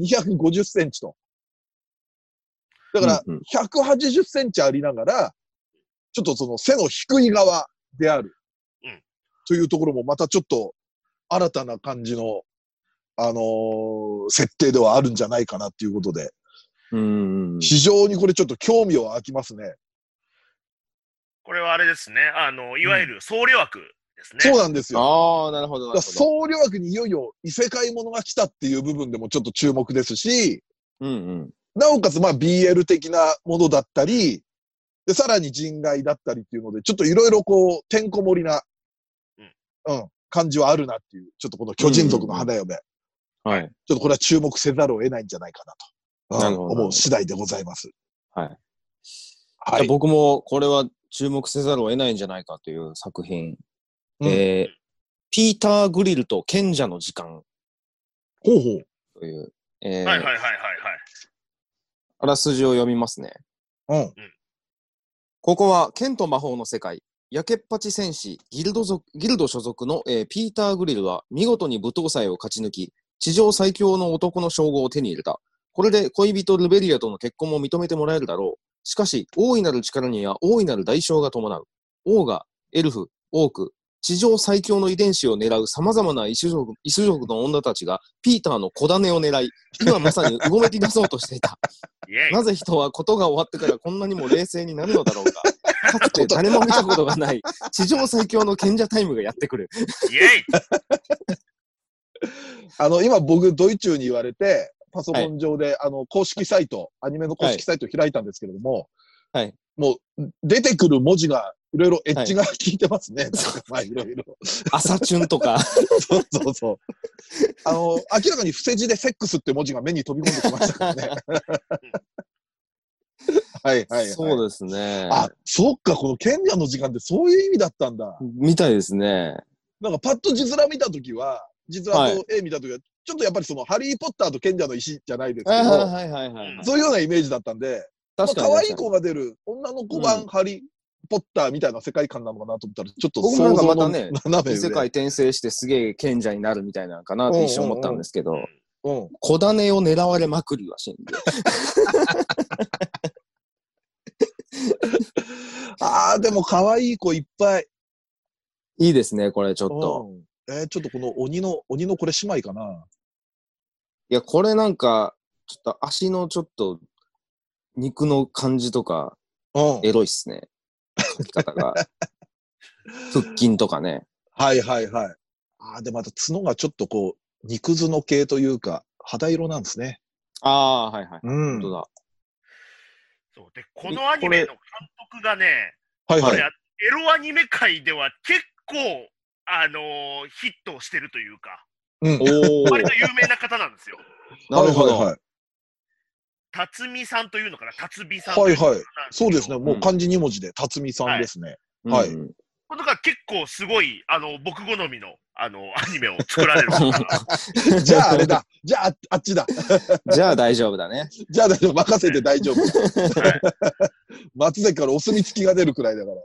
250センチと。だから、180センチありながら、ちょっとその背の低い側である。というところもまたちょっと新たな感じの、設定ではあるんじゃないかなっていうことで。非常にこれちょっと興味を湧きますね。 これはあれですね。いわゆる僧侶枠ですね。 そうなんですよ。 なるほど。 僧侶枠にいよいよ異世界ものが来たっていう部分でもちょっと注目ですし、なおかつまあ BL 的なものだったり、 で、さらに人外だったりっていうので、ちょっといろいろこう、てんこ盛りな、感じはあるなっていう、ちょっとこの巨人族の花嫁。 はい。 ちょっとこれは注目せざるを得ないんじゃないかなと、思う次第でございます。 はい。はい。僕もこれは注目せざるを得ないんじゃないかという作品。ピーター・グリルと賢者の時間。 ほうほう。 という。 はいはいはいはいはい。 あらすじを読みますね。ここは剣と魔法の世界。やけっぱち戦士ギルド所属の、ピーター・グリルは見事に舞踏祭を勝ち抜き、地上最強の男の称号を手に入れた。これで恋人ルベリアとの結婚も認めてもらえるだろう。しかし、大いなる力には大いなる代償が伴う。王が、エルフ、オーク、地上最強の遺伝子を狙う様々な異種族の女たちがピーターの小種を狙い、今まさにうごめき出そうとしていた。なぜ人は事が終わってからこんなにも冷静になるのだろうか。かつて誰も見たことがない地上最強の賢者タイムがやってくる。 イエイ今僕ドイツに言われて、パソコン上で、公式サイト、アニメの公式サイトを開いたんですけれども、 はい。 もう、出てくる文字が、いろいろエッジが効いてますね。まあ、いろいろ。 朝チュンとか。 そうそうそう。明らかに伏せ字でセックスって文字が目に飛び込んできましたからね。はいはい。 そうですね。 あ、そっか、この賢者の時間ってそういう意味だったんだ。 みたいですね。 なんかパッと字面見たときは、実は絵見たときは、ちょっとやっぱりそのハリーポッターと賢者の石じゃないですけど、そういうようなイメージだったんで、可愛い子が出る女の子版ハリーポッターみたいな世界観なのかなと思ったら、ちょっと想像の斜め上。 世界転生してすげえ賢者になるみたいなのかなって一瞬思ったんですけど、小種を狙われまくりはしんで。 でも可愛い子いっぱい。 いいですね、これちょっと。 ちょっとこの鬼のこれ姉妹かな。 いや、これなんか、ちょっと足のちょっと、肉の感じとか、エロいっすね。書き方が。腹筋とかね。 はいはいはい。で、また角がちょっとこう、肉角系というか、肌色なんですね。 はいはい。本当だ。 そうで、このアニメの監督がね、 はいはい。 エロアニメ界では結構、ヒットしてるというか、割と有名な方なんですよ。 なるほど。 はいはい。 辰巳さんというのかな、辰巳さん。 はいはい。そうですね。もう漢字2文字で辰巳さんですね。はい。 これが結構すごい、僕好みの、アニメを作られる。 じゃああれだ。じゃああっちだ。 じゃあ大丈夫だね。 じゃあ大丈夫。任せて大丈夫。松崎からお墨付きが出るくらいだから。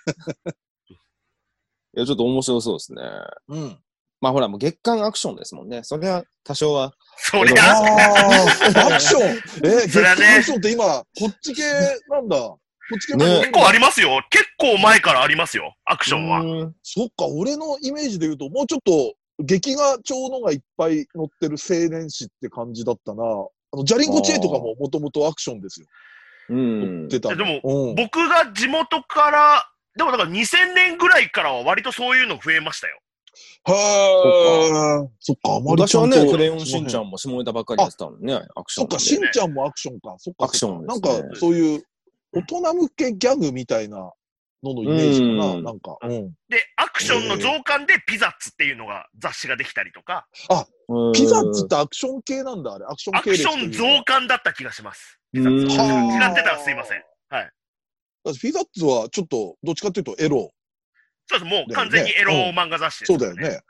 いや、ちょっと面白そうですね。まあほら、もう月刊アクションですもんね。それは多少は。 そりゃアクション月刊アクションって今、こっち系なんだ。こっち系結構ありますよ。結構前からありますよ。アクションは。 そっか、俺のイメージで言うと、もうちょっと、劇画調のがいっぱい載ってる青年誌って感じだったな。ジャリンコチェとかももともとアクションですよ。載ってた。 でも、僕が地元から、でもだから2000年ぐらいからは割とそういうの増えましたよ。 そっか、あまり私はね、クレヨンしんちゃんも下ネタばっかりやってたのね、アクション。 そっか、しんちゃんもアクションか。そっか、 アクションなんか、そういう大人向けギャグみたいなののイメージかな、なんか。 で、アクションの増刊でピザッツっていうのが雑誌ができたりとか。 ピザッツってアクション系なんだ、あれ。アクション系アクション増刊だった気がします。ピザッツ。違ってたらすいません。はい。 ピザッツはちょっと、どっちかっていうとエロ。 そうです、もう完全にエロ漫画雑誌です。 そうだよね。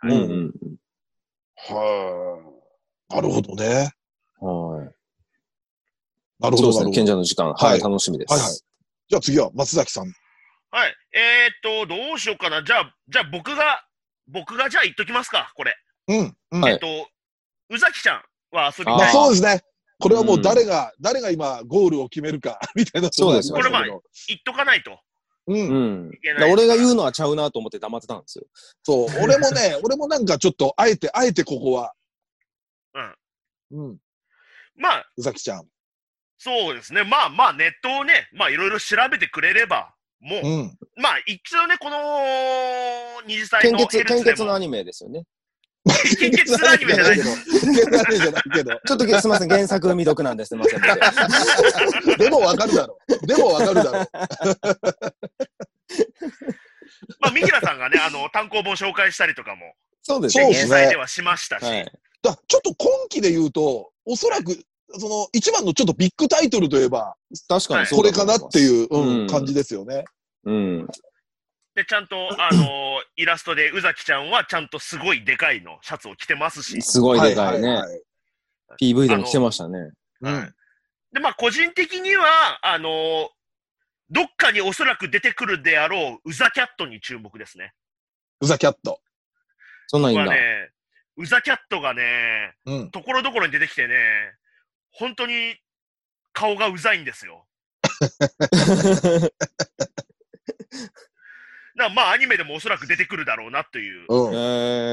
なるほどね。なるほど。 賢者の時間。はい、楽しみです。 はいはい。じゃあ次は松崎さん。 はい。どうしようかな。じゃあ僕がじゃあ言っときますか、これ。宇崎ちゃんは遊びたい。 そうですね。これはもう誰が今ゴールを決めるか、みたいな。 そうです。 これ言っとかないと。 俺が言うのはちゃうなと思って黙ってたんですよ。 そう。俺もなんかちょっと、あえてここは。 まあ、 宇崎ちゃん。 そうですね。まあ、ネットをね、まあ、いろいろ調べてくれれば、もう、まあ、一応ね、この二次祭の献血のアニメですよね。 献血するアニメじゃないけど。 ちょっとすみません、原作未読なんです。すみません。 でもわかるだろ。 まあ、三平さんがね、単行本紹介したりとかも、 そうですね。 連載ではしましたし。ちょっと今期で言うと、おそらく、一番のちょっとビッグタイトルといえば、 確かにこれかなっていう感じですよね。 で、ちゃんと、イラストで宇崎ちゃんはちゃんとすごいでかいのシャツを着てますし。 すごいでかいね。PV でも着てましたね。 で、まあ、個人的には、どっかにおそらく出てくるであろう、ウザキャットに注目ですね。 ウザキャット。 そんなんいいんだ。 ウザキャットがね、ところどころに出てきてね、本当に顔がうざいんですよ。まあアニメでもおそらく出てくるだろうなという。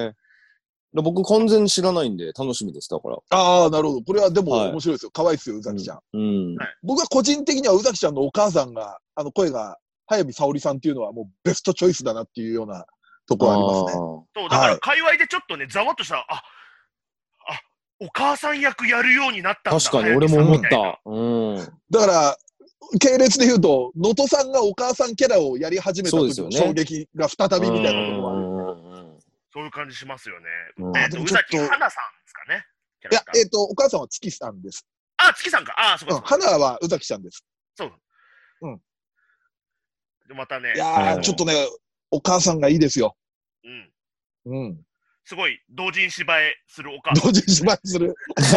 僕完全に知らないんで楽しみです。だから。 ああ、なるほど。これはでも面白いですよ。可愛いですよ、宇崎ちゃん。僕は個人的には宇崎ちゃんのお母さんが、声が早見沙織さんっていうのはもうベストチョイスだなっていうようなとこありますね。 そう、だから界隈でちょっとね、ざわっとした、お母さん役やるようになったんだ。 確かに、俺も思った。 だから、系列で言うと、能登さんがお母さんキャラをやり始めた時の衝撃が再びみたいなところがある。 そういう感じしますよね。宇崎花さんですかね。 いや、お母さんは月さんです。 月さんか。そうか。 花は宇崎ちゃんです。 そう。で、またね。 いやちょっとね、お母さんがいいですよ。 すごい、同人芝居するお母さん。 同人芝居する。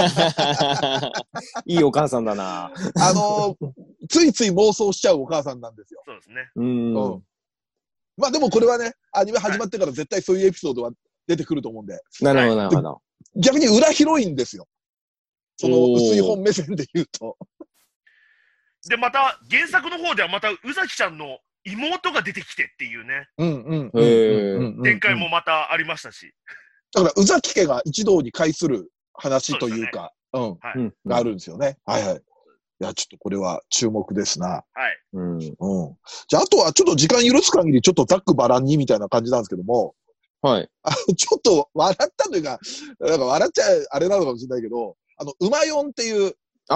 いいお母さんだな。 ついつい妄想しちゃうお母さんなんですよ。 そうですね。 まあでもこれはね、アニメ始まってから絶対そういうエピソードは出てくると思うんで。 なるほど、なるほど。 逆に裏広いんですよ。その薄い本目線で言うと。 で、また、原作の方ではまた、宇崎ちゃんの妹が出てきてっていうね。展開もまたありましたし。 だから、宇崎家が一堂に会する話というか、があるんですよね。はいはい。いや、ちょっとこれは注目ですな。じゃあ、あとはちょっと時間許す限り、ちょっとざっくばらんにみたいな感じなんですけども。ちょっと笑ったというか、なんか笑っちゃあれなのかもしれないけど、馬4っていう、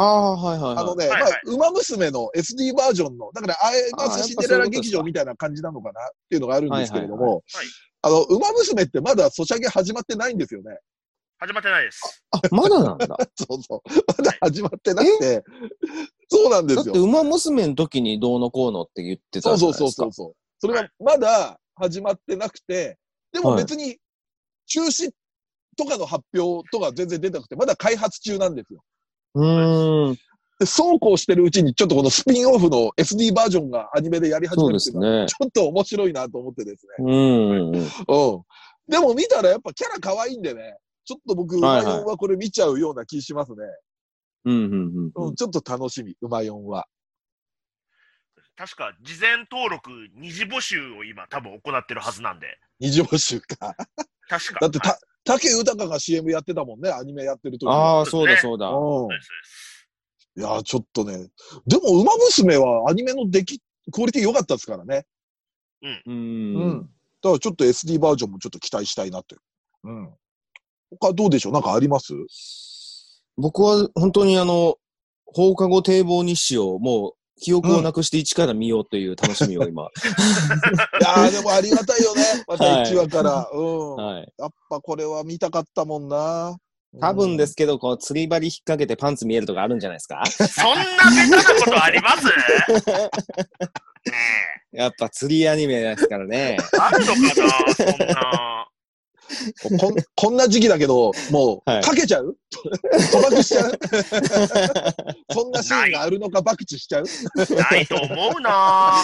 馬娘の SD バージョンの、だから、アイマスシンデレラ劇場みたいな感じなのかなっていうのがあるんですけれども、馬娘ってまだソシャゲ始まってないんですよね。 始まってないです。 まだなんだ。 そうそう。まだ始まってなくて、そうなんですよ。 だって馬娘の時にどうのこうのって言ってたじゃないですか。 そう。それがまだ始まってなくて、でも別に中止とかの発表とか全然出なくて、まだ開発中なんですよ。でそうこうしてるうちにちょっとこのスピンオフの SD バージョンがアニメでやり始めるっていうのは、ちょっと面白いなと思ってですね。でも見たらやっぱキャラ可愛いんでね、ちょっと僕、馬4はこれ見ちゃうような気しますね。ちょっと楽しみ、馬4は。 確か、事前登録二次募集を今多分行ってるはずなんで。 二次募集か。 確か。 だって武豊が CM やってたもんね、アニメやってる時ああ、そうだそうだ。 いやちょっとね。でも、馬娘はアニメのクオリティ良かったですからね。だからちょっと SD バージョンもちょっと期待したいなという。他どうでしょう、なんかあります？ 僕は本当に放課後堤防日誌をもう記憶をなくして一から見ようという楽しみを今。 いやでもありがたいよね。また1話から。やっぱこれは見たかったもんな。 多分ですけど、こう、釣り針引っ掛けてパンツ見えるとかあるんじゃないですか？ そんなベタなことあります？ やっぱ釣りアニメですからね。 あるのかなそんな。 こんな時期だけど、もう、かけちゃう？賭博しちゃう？そんなシーンがあるのか、博打しちゃう？ ないと思うな。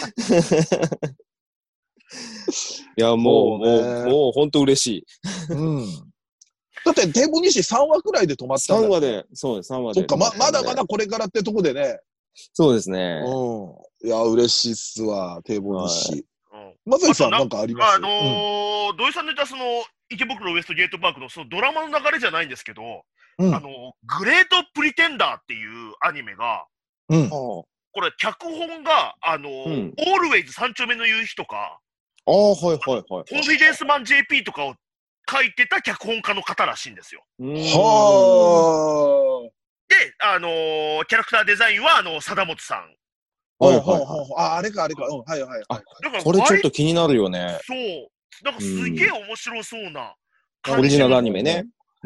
いや、もう、ほんと嬉しい。 だって、堤防日誌3話くらいで止まったんだ。 3話で、そうです、3話で。 そっか、まだまだこれからってとこでね。 そうですね。 いや、嬉しいっすわ、堤防日誌。まさきさん、なんかあります？ 土井さんの言ったその、池袋ウエストゲートパークのそのドラマの流れじゃないんですけど、グレートプリテンダーっていうアニメが、これ、脚本が、オールウェイズ三丁目の夕日とか、 はい。コンフィデンスマン JP とかを書いてた脚本家の方らしいんですよ。 はで、キャラクターデザインは、貞本さん。 はいはいはい。あれか。はいはいはい。 これちょっと気になるよね。 そう。なんかすげえ面白そうなオリジナルアニメね。 い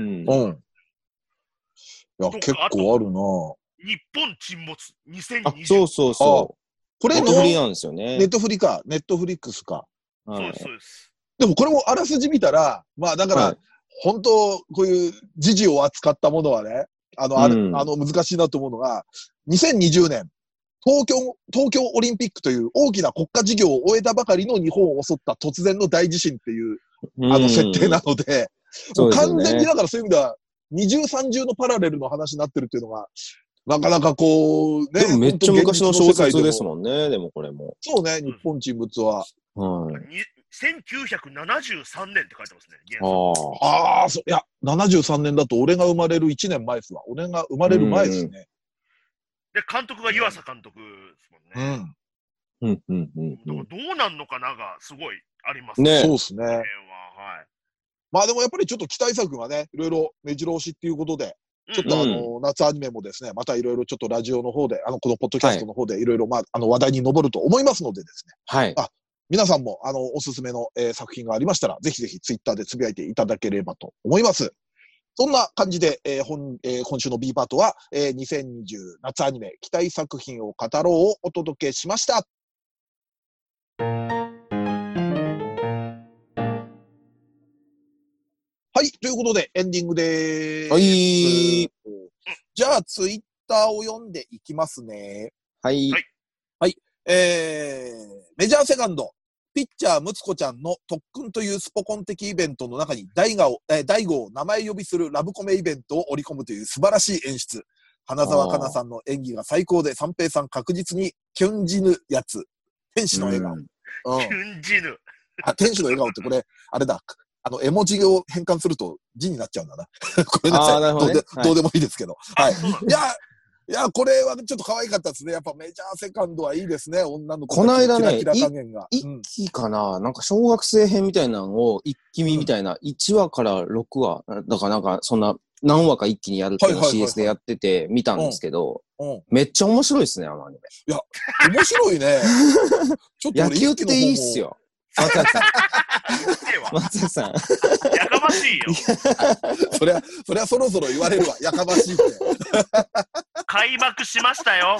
や、結構あるな。 日本沈没2020。 そう。 これネットフリなんですよね。 ネットフリか。ネットフリックスか。 そうです。 でもこれもあらすじ見たら、まあだから、本当こういう時事を扱ったものはね、難しいなと思うのが、2020年、東京オリンピックという大きな国家事業を終えたばかりの日本を襲った突然の大地震っていう、設定なので、もう完全にだからそういう意味では、二重三重のパラレルの話になってるっていうのが、なかなかこう、ね。 でもめっちゃ昔の小説ですもんね、でもこれも。 そうね、日本沈没は。 1973年って書いてますね。 いや、73年だと俺が生まれる1年前ですわ。俺が生まれる前ですね。 で、監督が湯浅監督ですもんね。どうなんのかながすごいありますね。そうですね。 まあでもやっぱりちょっと期待作がね、いろいろ目白押しっていうことで、ちょっと夏アニメもですね、またいろいろちょっとラジオの方で、このポッドキャストの方でいろいろ話題に上ると思いますのでですね。 はい。 皆さんも、おすすめの、作品がありましたら、ぜひぜひツイッターでつぶやいていただければと思います。そんな感じで、今週の B パートは、2020夏アニメ期待作品を語ろうをお届けしました。はい、ということでエンディングでーす。 はい。 じゃあ、ツイッターを読んでいきますね。 はい。 はい。メジャーセカンド、ピッチャームツコちゃんの特訓というスポコン的イベントの中に大悟を名前呼びするラブコメイベントを織り込むという素晴らしい演出。花澤香菜さんの演技が最高で、三平さん確実にキュンジヌやつ。天使の笑顔。 キュンジヌ。 天使の笑顔ってこれ、あれだ。絵文字を変換すると字になっちゃうんだな。これなさい。どうでもいいですけど。はい。いや、これはちょっと可愛かったですね。やっぱメジャーセカンドはいいですね。女の子この間ね、 キラキラ加減が。 一期かな、なんか小学生編みたいなのを一気見みたいな、1話から6話、だからなんかそんな何話か一気にやるっていうのを CS でやってて見たんですけど、めっちゃ面白いですね、アニメ。 いや、面白いね。 ちょっと野球っていいっすよ。松崎さん。 やかましいよ。 そりゃそろそろ言われるわ。やかましいって。 開幕しましたよ。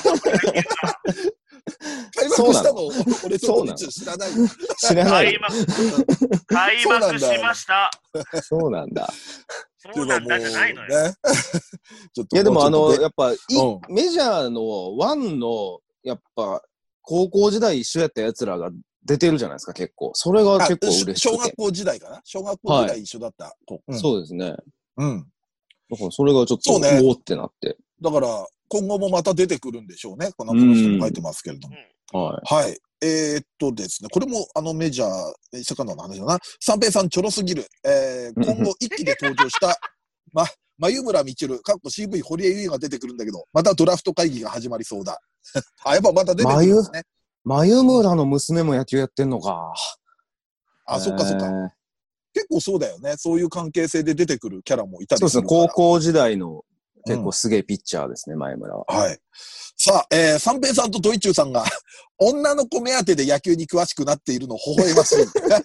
開幕したの俺ちょっと知らない。 知らない。 開幕しました。 そうなんだ。 そうなんだじゃないのよ。 いやでもやっぱメジャーの1のやっぱ高校時代一緒やった奴らが出てるじゃないですか、結構。それが結構嬉しくて。 小学校時代かな、小学校時代一緒だった。 そうですね。 うん。 だからそれがちょっと、おーってなって。 だから、今後もまた出てくるんでしょうね。この人も書いてますけれども。はい。ですね、これもメジャー、セカンドの話だな。三平さんちょろすぎる。今後一期で登場した、眉村みちる、CV 堀江由衣が出てくるんだけど、またドラフト会議が始まりそうだ。やっぱまた出てくるんですね。 眉村の娘も野球やってんのか。 そっかそっか。結構そうだよね。そういう関係性で出てくるキャラもいたりするから。 そうですね。高校時代の結構すげえピッチャーですね、眉村は。 はい。さあ、三平さんとドイチューさんが女の子目当てで野球に詳しくなっているの微笑ましい。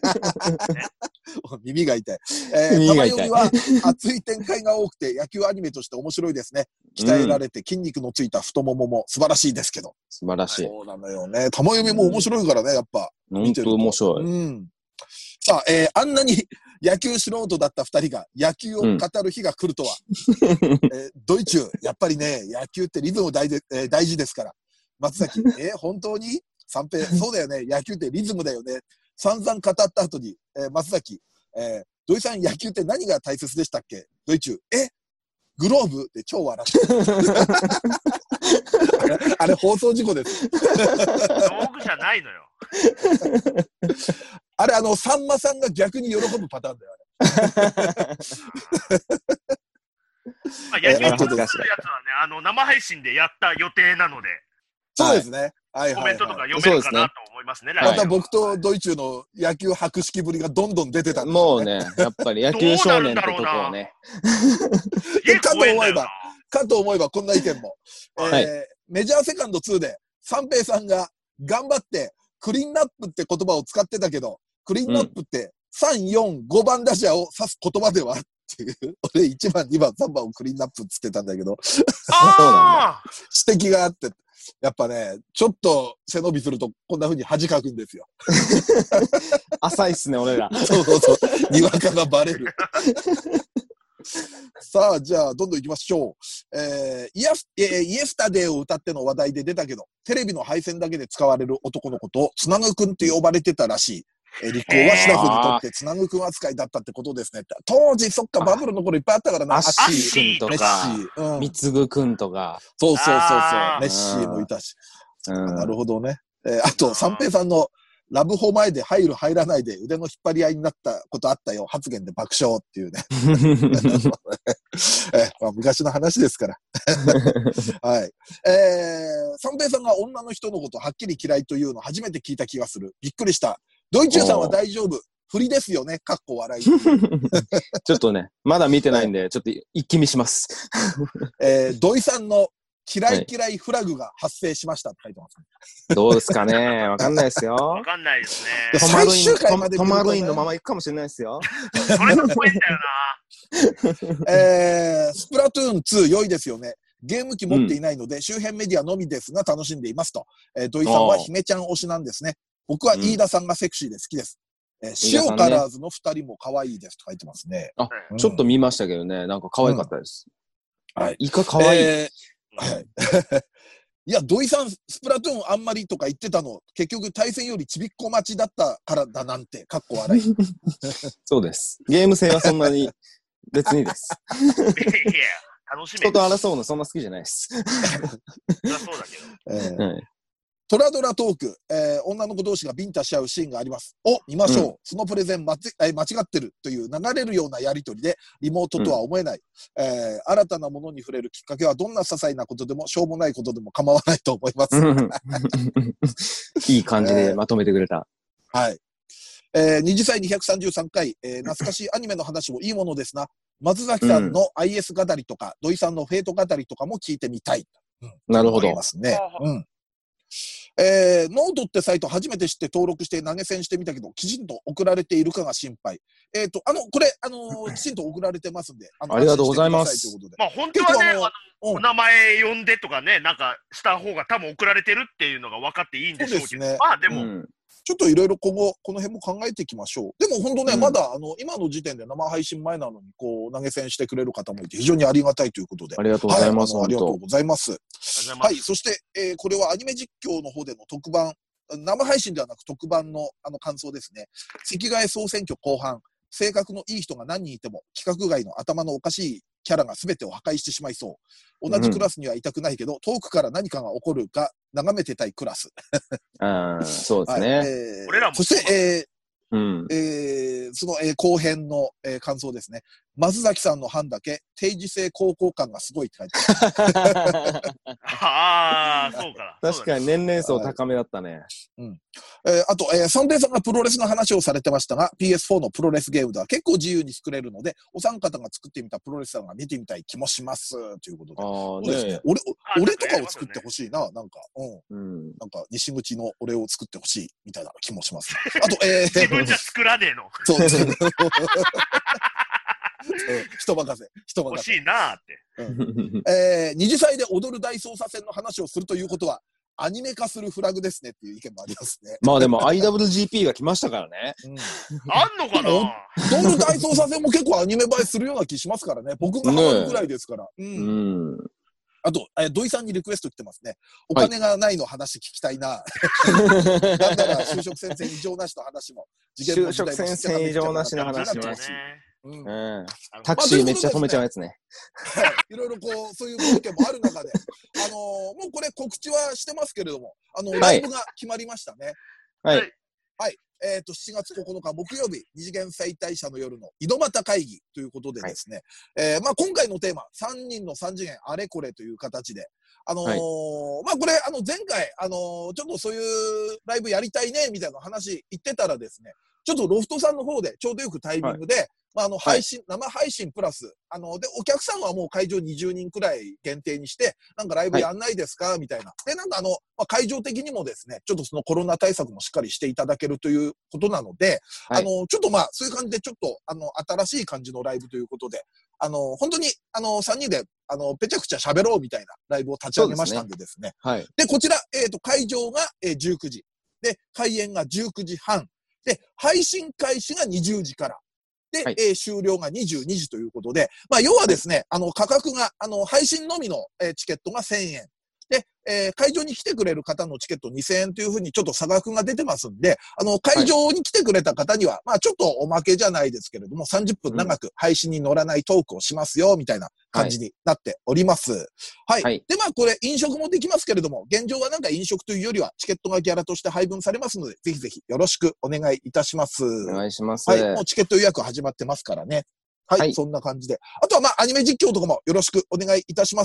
耳が痛い。玉読みは熱い展開が多くて野球アニメとして面白いですね。鍛えられて筋肉のついた太ももも素晴らしいですけど。 素晴らしい。 そうなのよね。玉読みも面白いからね、やっぱ。 本当面白い。さあ、あんなに野球素人だった二人が野球を語る日が来るとは。ドイチュー、やっぱりね、野球ってリズム大事ですから。松崎、本当に三平、そうだよね、野球ってリズムだよね。散々語った後に、松崎、土井さん野球って何が大切でしたっけ？ドイチュー、グローブって超笑ってあれ放送事故です。 道具じゃないのよ。 あれさんまさんが逆に喜ぶパターンだよ、 野球に関するやつはね、生配信でやった予定なので。 そうですね。 コメントとか読めるかなと思いますね。 また僕とドイチューの野球博識ぶりがどんどん出てたんですよね。 もうね、やっぱり野球少年ってとこをね。 かと思えばこんな意見も。メジャーセカンド2で三平さんが頑張ってクリーンナップって言葉を使ってたけど、クリーンナップって3、4、5番打者を指す言葉ではっていう。俺1番、2番、3番をクリーンナップっつってたんだけど。指摘があって。やっぱね、ちょっと背伸びするとこんな風に恥かくんですよ。 浅いっすね、俺ら。 そう。にわかがバレる。さあ、じゃあ、どんどん行きましょう。イエスタデーを歌っての話題で出たけど、テレビの配線だけで使われる男のことを、つなぐくんって呼ばれてたらしい。立候はシラフにとってつなぐくん扱いだったってことですね。当時、そっか、バブルの頃いっぱいあったからな。 アッシーとか、みつぐくんとか。 そう。ネッシーもいたし。なるほどね。あと、三平さんのラブホ前で入る入らないで腕の引っ張り合いになったことあったよ。発言で爆笑っていうね。昔の話ですから。はい。三平さんが女の人のことはっきり嫌いというの初めて聞いた気がする。びっくりした。ドイチューさんは大丈夫。振りですよね。かっこ笑い。ちょっとね、まだ見てないんで、ちょっと一気見します。 土井さんの嫌いフラグが発生しましたって書いてますね。 どうですかね。わかんないですよ。 わかんないですね。 最終回までトマロインのまま行くかもしれないですよ。 それが怖いんだよな。スプラトゥーン2良いですよね。ゲーム機持っていないので、周辺メディアのみですが楽しんでいますと。土井さんは姫ちゃん推しなんですね。僕は飯田さんがセクシーで好きです。塩カラーズの2人も可愛いですと書いてますね。 ちょっと見ましたけどね、なんか可愛かったです。 はい。 イカ可愛い。 はい。いや、土井さん、スプラトゥーンあんまりとか言ってたの、結局対戦よりちびっこ待ちだったからだなんて、かっこ笑い。 そうです。ゲーム性はそんなに別にです。 いや、楽しみ。 人と争うのそんな好きじゃないです。 そうだけど。 トラドラトーク、女の子同士がビンタし合うシーンがあります。見ましょう。そのプレゼン間違ってるという流れるようなやりとりで、リモートとは思えない。新たなものに触れるきっかけはどんな些細なことでも、しょうもないことでも構わないと思います。 いい感じでまとめてくれた。 はい。二次祭233回、懐かしいアニメの話もいいものですな。松崎さんの IS 語りとか、土井さんのフェイト語りとかも聞いてみたい。 なるほど。 思いますね。ノートってサイト初めて知って登録して投げ銭してみたけど、きちんと送られているかが心配。これ、きちんと送られてますんで、 ありがとうございます。 まあ、本当はね、お名前呼んでとかね、なんかした方が多分送られてるっていうのが分かっていいんでしょうけど、まあでも、 ちょっといろいろ今後、この辺も考えていきましょう。でも本当ね、まだ、今の時点で生配信前なのに、投げ銭してくれる方もいて、非常にありがたいということで。 ありがとうございます。 ありがとうございます。はい、そして、これはアニメ実況の方での特番、生配信ではなく特番の感想ですね。席替え総選挙後半、性格のいい人が何人いても、規格外の頭のおかしいキャラが全てを破壊してしまいそう。同じクラスにはいたくないけど、遠くから何かが起こるか眺めてたいクラス。 そうですね。 そして、その、後編の、感想ですね。松崎さんの班だけ定時制高校感がすごいって書いてある。 ああ、そうか。 確かに年齢層高めだったね。 あと、サンデーさんがプロレスの話をされてましたが、PS4 のプロレスゲームでは結構自由に作れるので、お三方が作ってみたプロレスさんが見てみたい気もします。ということで。そうですね。俺とかを作ってほしいな。なんか、なんか、西口の俺を作ってほしいみたいな気もします。あと、 自分じゃ作らねえの。 そうですね。人任せ。 欲しいなーって。 二次祭で踊る大捜査線の話をするということは、アニメ化するフラグですねっていう意見もありますね。 まあでも IWGP が来ましたからね。 あんのかな。 踊る大捜査線も結構アニメ映えするような気しますからね。僕がハマるぐらいですから。あと、土井さんにリクエスト来てますね。お金がないの話聞きたいな。なんなら就職戦線異常なしの話も。 就職戦線異常なしの話ね。タクシーめっちゃ止めちゃうやつね。 いろいろそういう意見もある中で、もうこれ告知はしてますけれども、ライブが決まりましたね。 はい。 7月9日木曜日、二次元再退者の夜の井戸端会議ということでですね、まあ今回のテーマ、3人の3次元あれこれという形で、まあこれ、前回、ちょっとそういうライブやりたいね、みたいな話言ってたらですね、ちょっとロフトさんの方でちょうどよくタイミングで、まあ、配信、生配信プラス、で、お客さんはもう会場20人くらい限定にして、なんかライブやんないですかみたいな。で、なんかまあ、会場的にもですね、ちょっとそのコロナ対策もしっかりしていただけるということなので、ちょっとまあ、そういう感じでちょっと、新しい感じのライブということで、本当に、3人で、ぺちゃくちゃ喋ろうみたいなライブを立ち上げましたんでですね。で、こちら、会場が、19時。で、開演が19時半。で、配信開始が20時から。で、終了が22時ということで、まあ、要はですね、価格が、配信のみの、チケットが1000円。で、会場に来てくれる方のチケット2000円というふうにちょっと差額が出てますんで、会場に来てくれた方には、まあ、ちょっとおまけじゃないですけれども、30分長く配信に乗らないトークをしますよ、みたいな感じになっております。はい。で、まあ、これ、飲食もできますけれども、現状はなんか飲食というよりは、チケットがギャラとして配分されますので、ぜひぜひよろしくお願いいたします。 お願いします。 はい。もうチケット予約始まってますからね。はい。そんな感じで。あとは、まあ、アニメ実況とかもよろしくお願いいたします。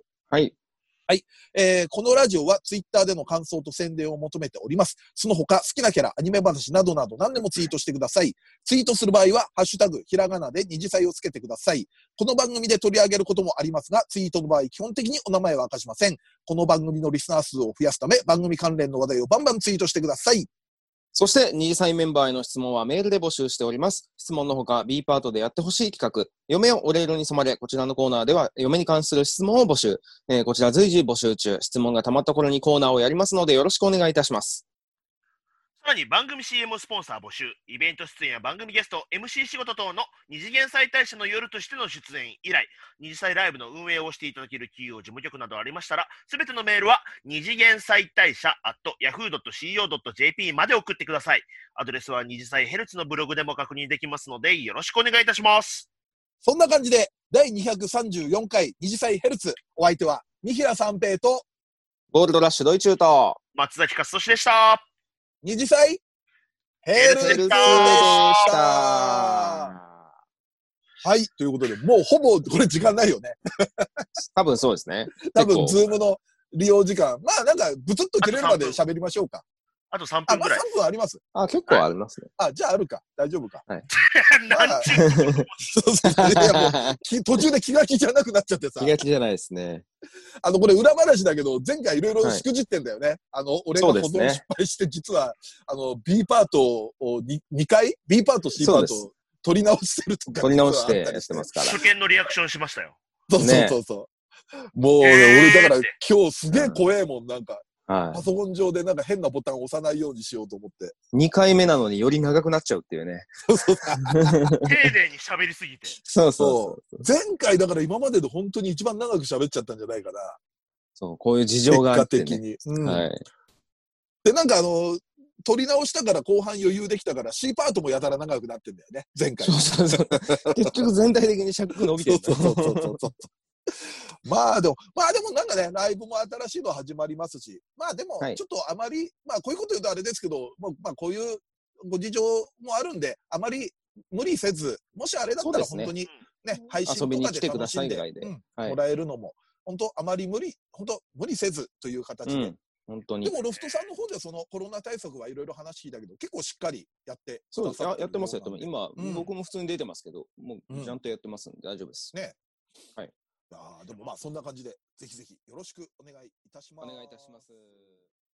はい。 はい。このラジオはツイッターでの感想と宣伝を求めております。その他、好きなキャラ、アニメ話などなど何でもツイートしてください。ツイートする場合は、ハッシュタグ、ひらがなで二次祭をつけてください。この番組で取り上げることもありますが、ツイートの場合、基本的にお名前は明かしません。この番組のリスナー数を増やすため、番組関連の話題をバンバンツイートしてください。 そして、二次祭メンバーへの質問はメールで募集しております。質問のほか、B パートでやってほしい企画、嫁をオレ色に染まれ、こちらのコーナーでは、嫁に関する質問を募集。こちら随時募集中。質問が溜まった頃にコーナーをやりますので、よろしくお願いいたします。 さらに番組 CM スポンサー募集、イベント出演や番組ゲスト、MC 仕事等の二次元再退社の夜としての出演以来、二次祭ライブの運営をしていただける企業、事務局などありましたら、すべてのメールは二次元再退社 @yahoo.co.jp まで送ってください。アドレスは二次祭ヘルツのブログでも確認できますので、よろしくお願いいたします。 そんな感じで、第234回二次祭ヘルツ、お相手は、三平三平と、 ゴールドラッシュドイチューと、 松崎勝利でした。 二次祭ヘルツでした。はい。ということで、もうほぼこれ時間ないよね。 多分そうですね。 多分、ズームの利用時間。まあ、なんか、ブツッと切れるまで喋りましょうか。 あと3分ぐらい。 まあ、3分あります。 結構ありますね。 じゃああるか。大丈夫か。 はい。 そうそう。いやもう途中で気が気じゃなくなっちゃってさ。 気が気じゃないですね。 これ裏話だけど、前回いろいろしくじってんだよね。俺が保存失敗して、実は、B パートを2回 ?B パート、C パート取り直してるとか。 取り直してやってますから。 初見のリアクションしましたよ。 そうそうそう。もうね、俺だから今日すげえ怖えもん、なんか。パソコン上でなんか変なボタンを押さないようにしようと思って。 2回目なのにより長くなっちゃうっていうね。 丁寧に喋りすぎて。 そうそう。 前回だから今までで本当に一番長く喋っちゃったんじゃないかな。 そう、こういう事情があって、ね。 結果的に。 はい。 で、なんか取り直したから後半余裕できたから C パートもやたら長くなってんだよね。前回。 そう。結局全体的に尺伸びてる。 そう。まあでもなんかね、ライブも新しいの始まりますし、まあでも、ちょっとあまり、まあこういうこと言うとあれですけど、まあこういうご事情もあるんで、あまり無理せず、もしあれだったら本当にね、配信とかで楽しんでもらえるのも、本当あまり無理せずという形で。 本当に。 でもロフトさんの方でそのコロナ対策はいろいろ話聞いたけど、結構しっかりやって。 そうです。やってます。今、僕も普通に出てますけど、もうちゃんとやってますんで大丈夫です。 ね。 はい。 でもまあそんな感じで、ぜひぜひよろしくお願いいたします。 お願いいたします。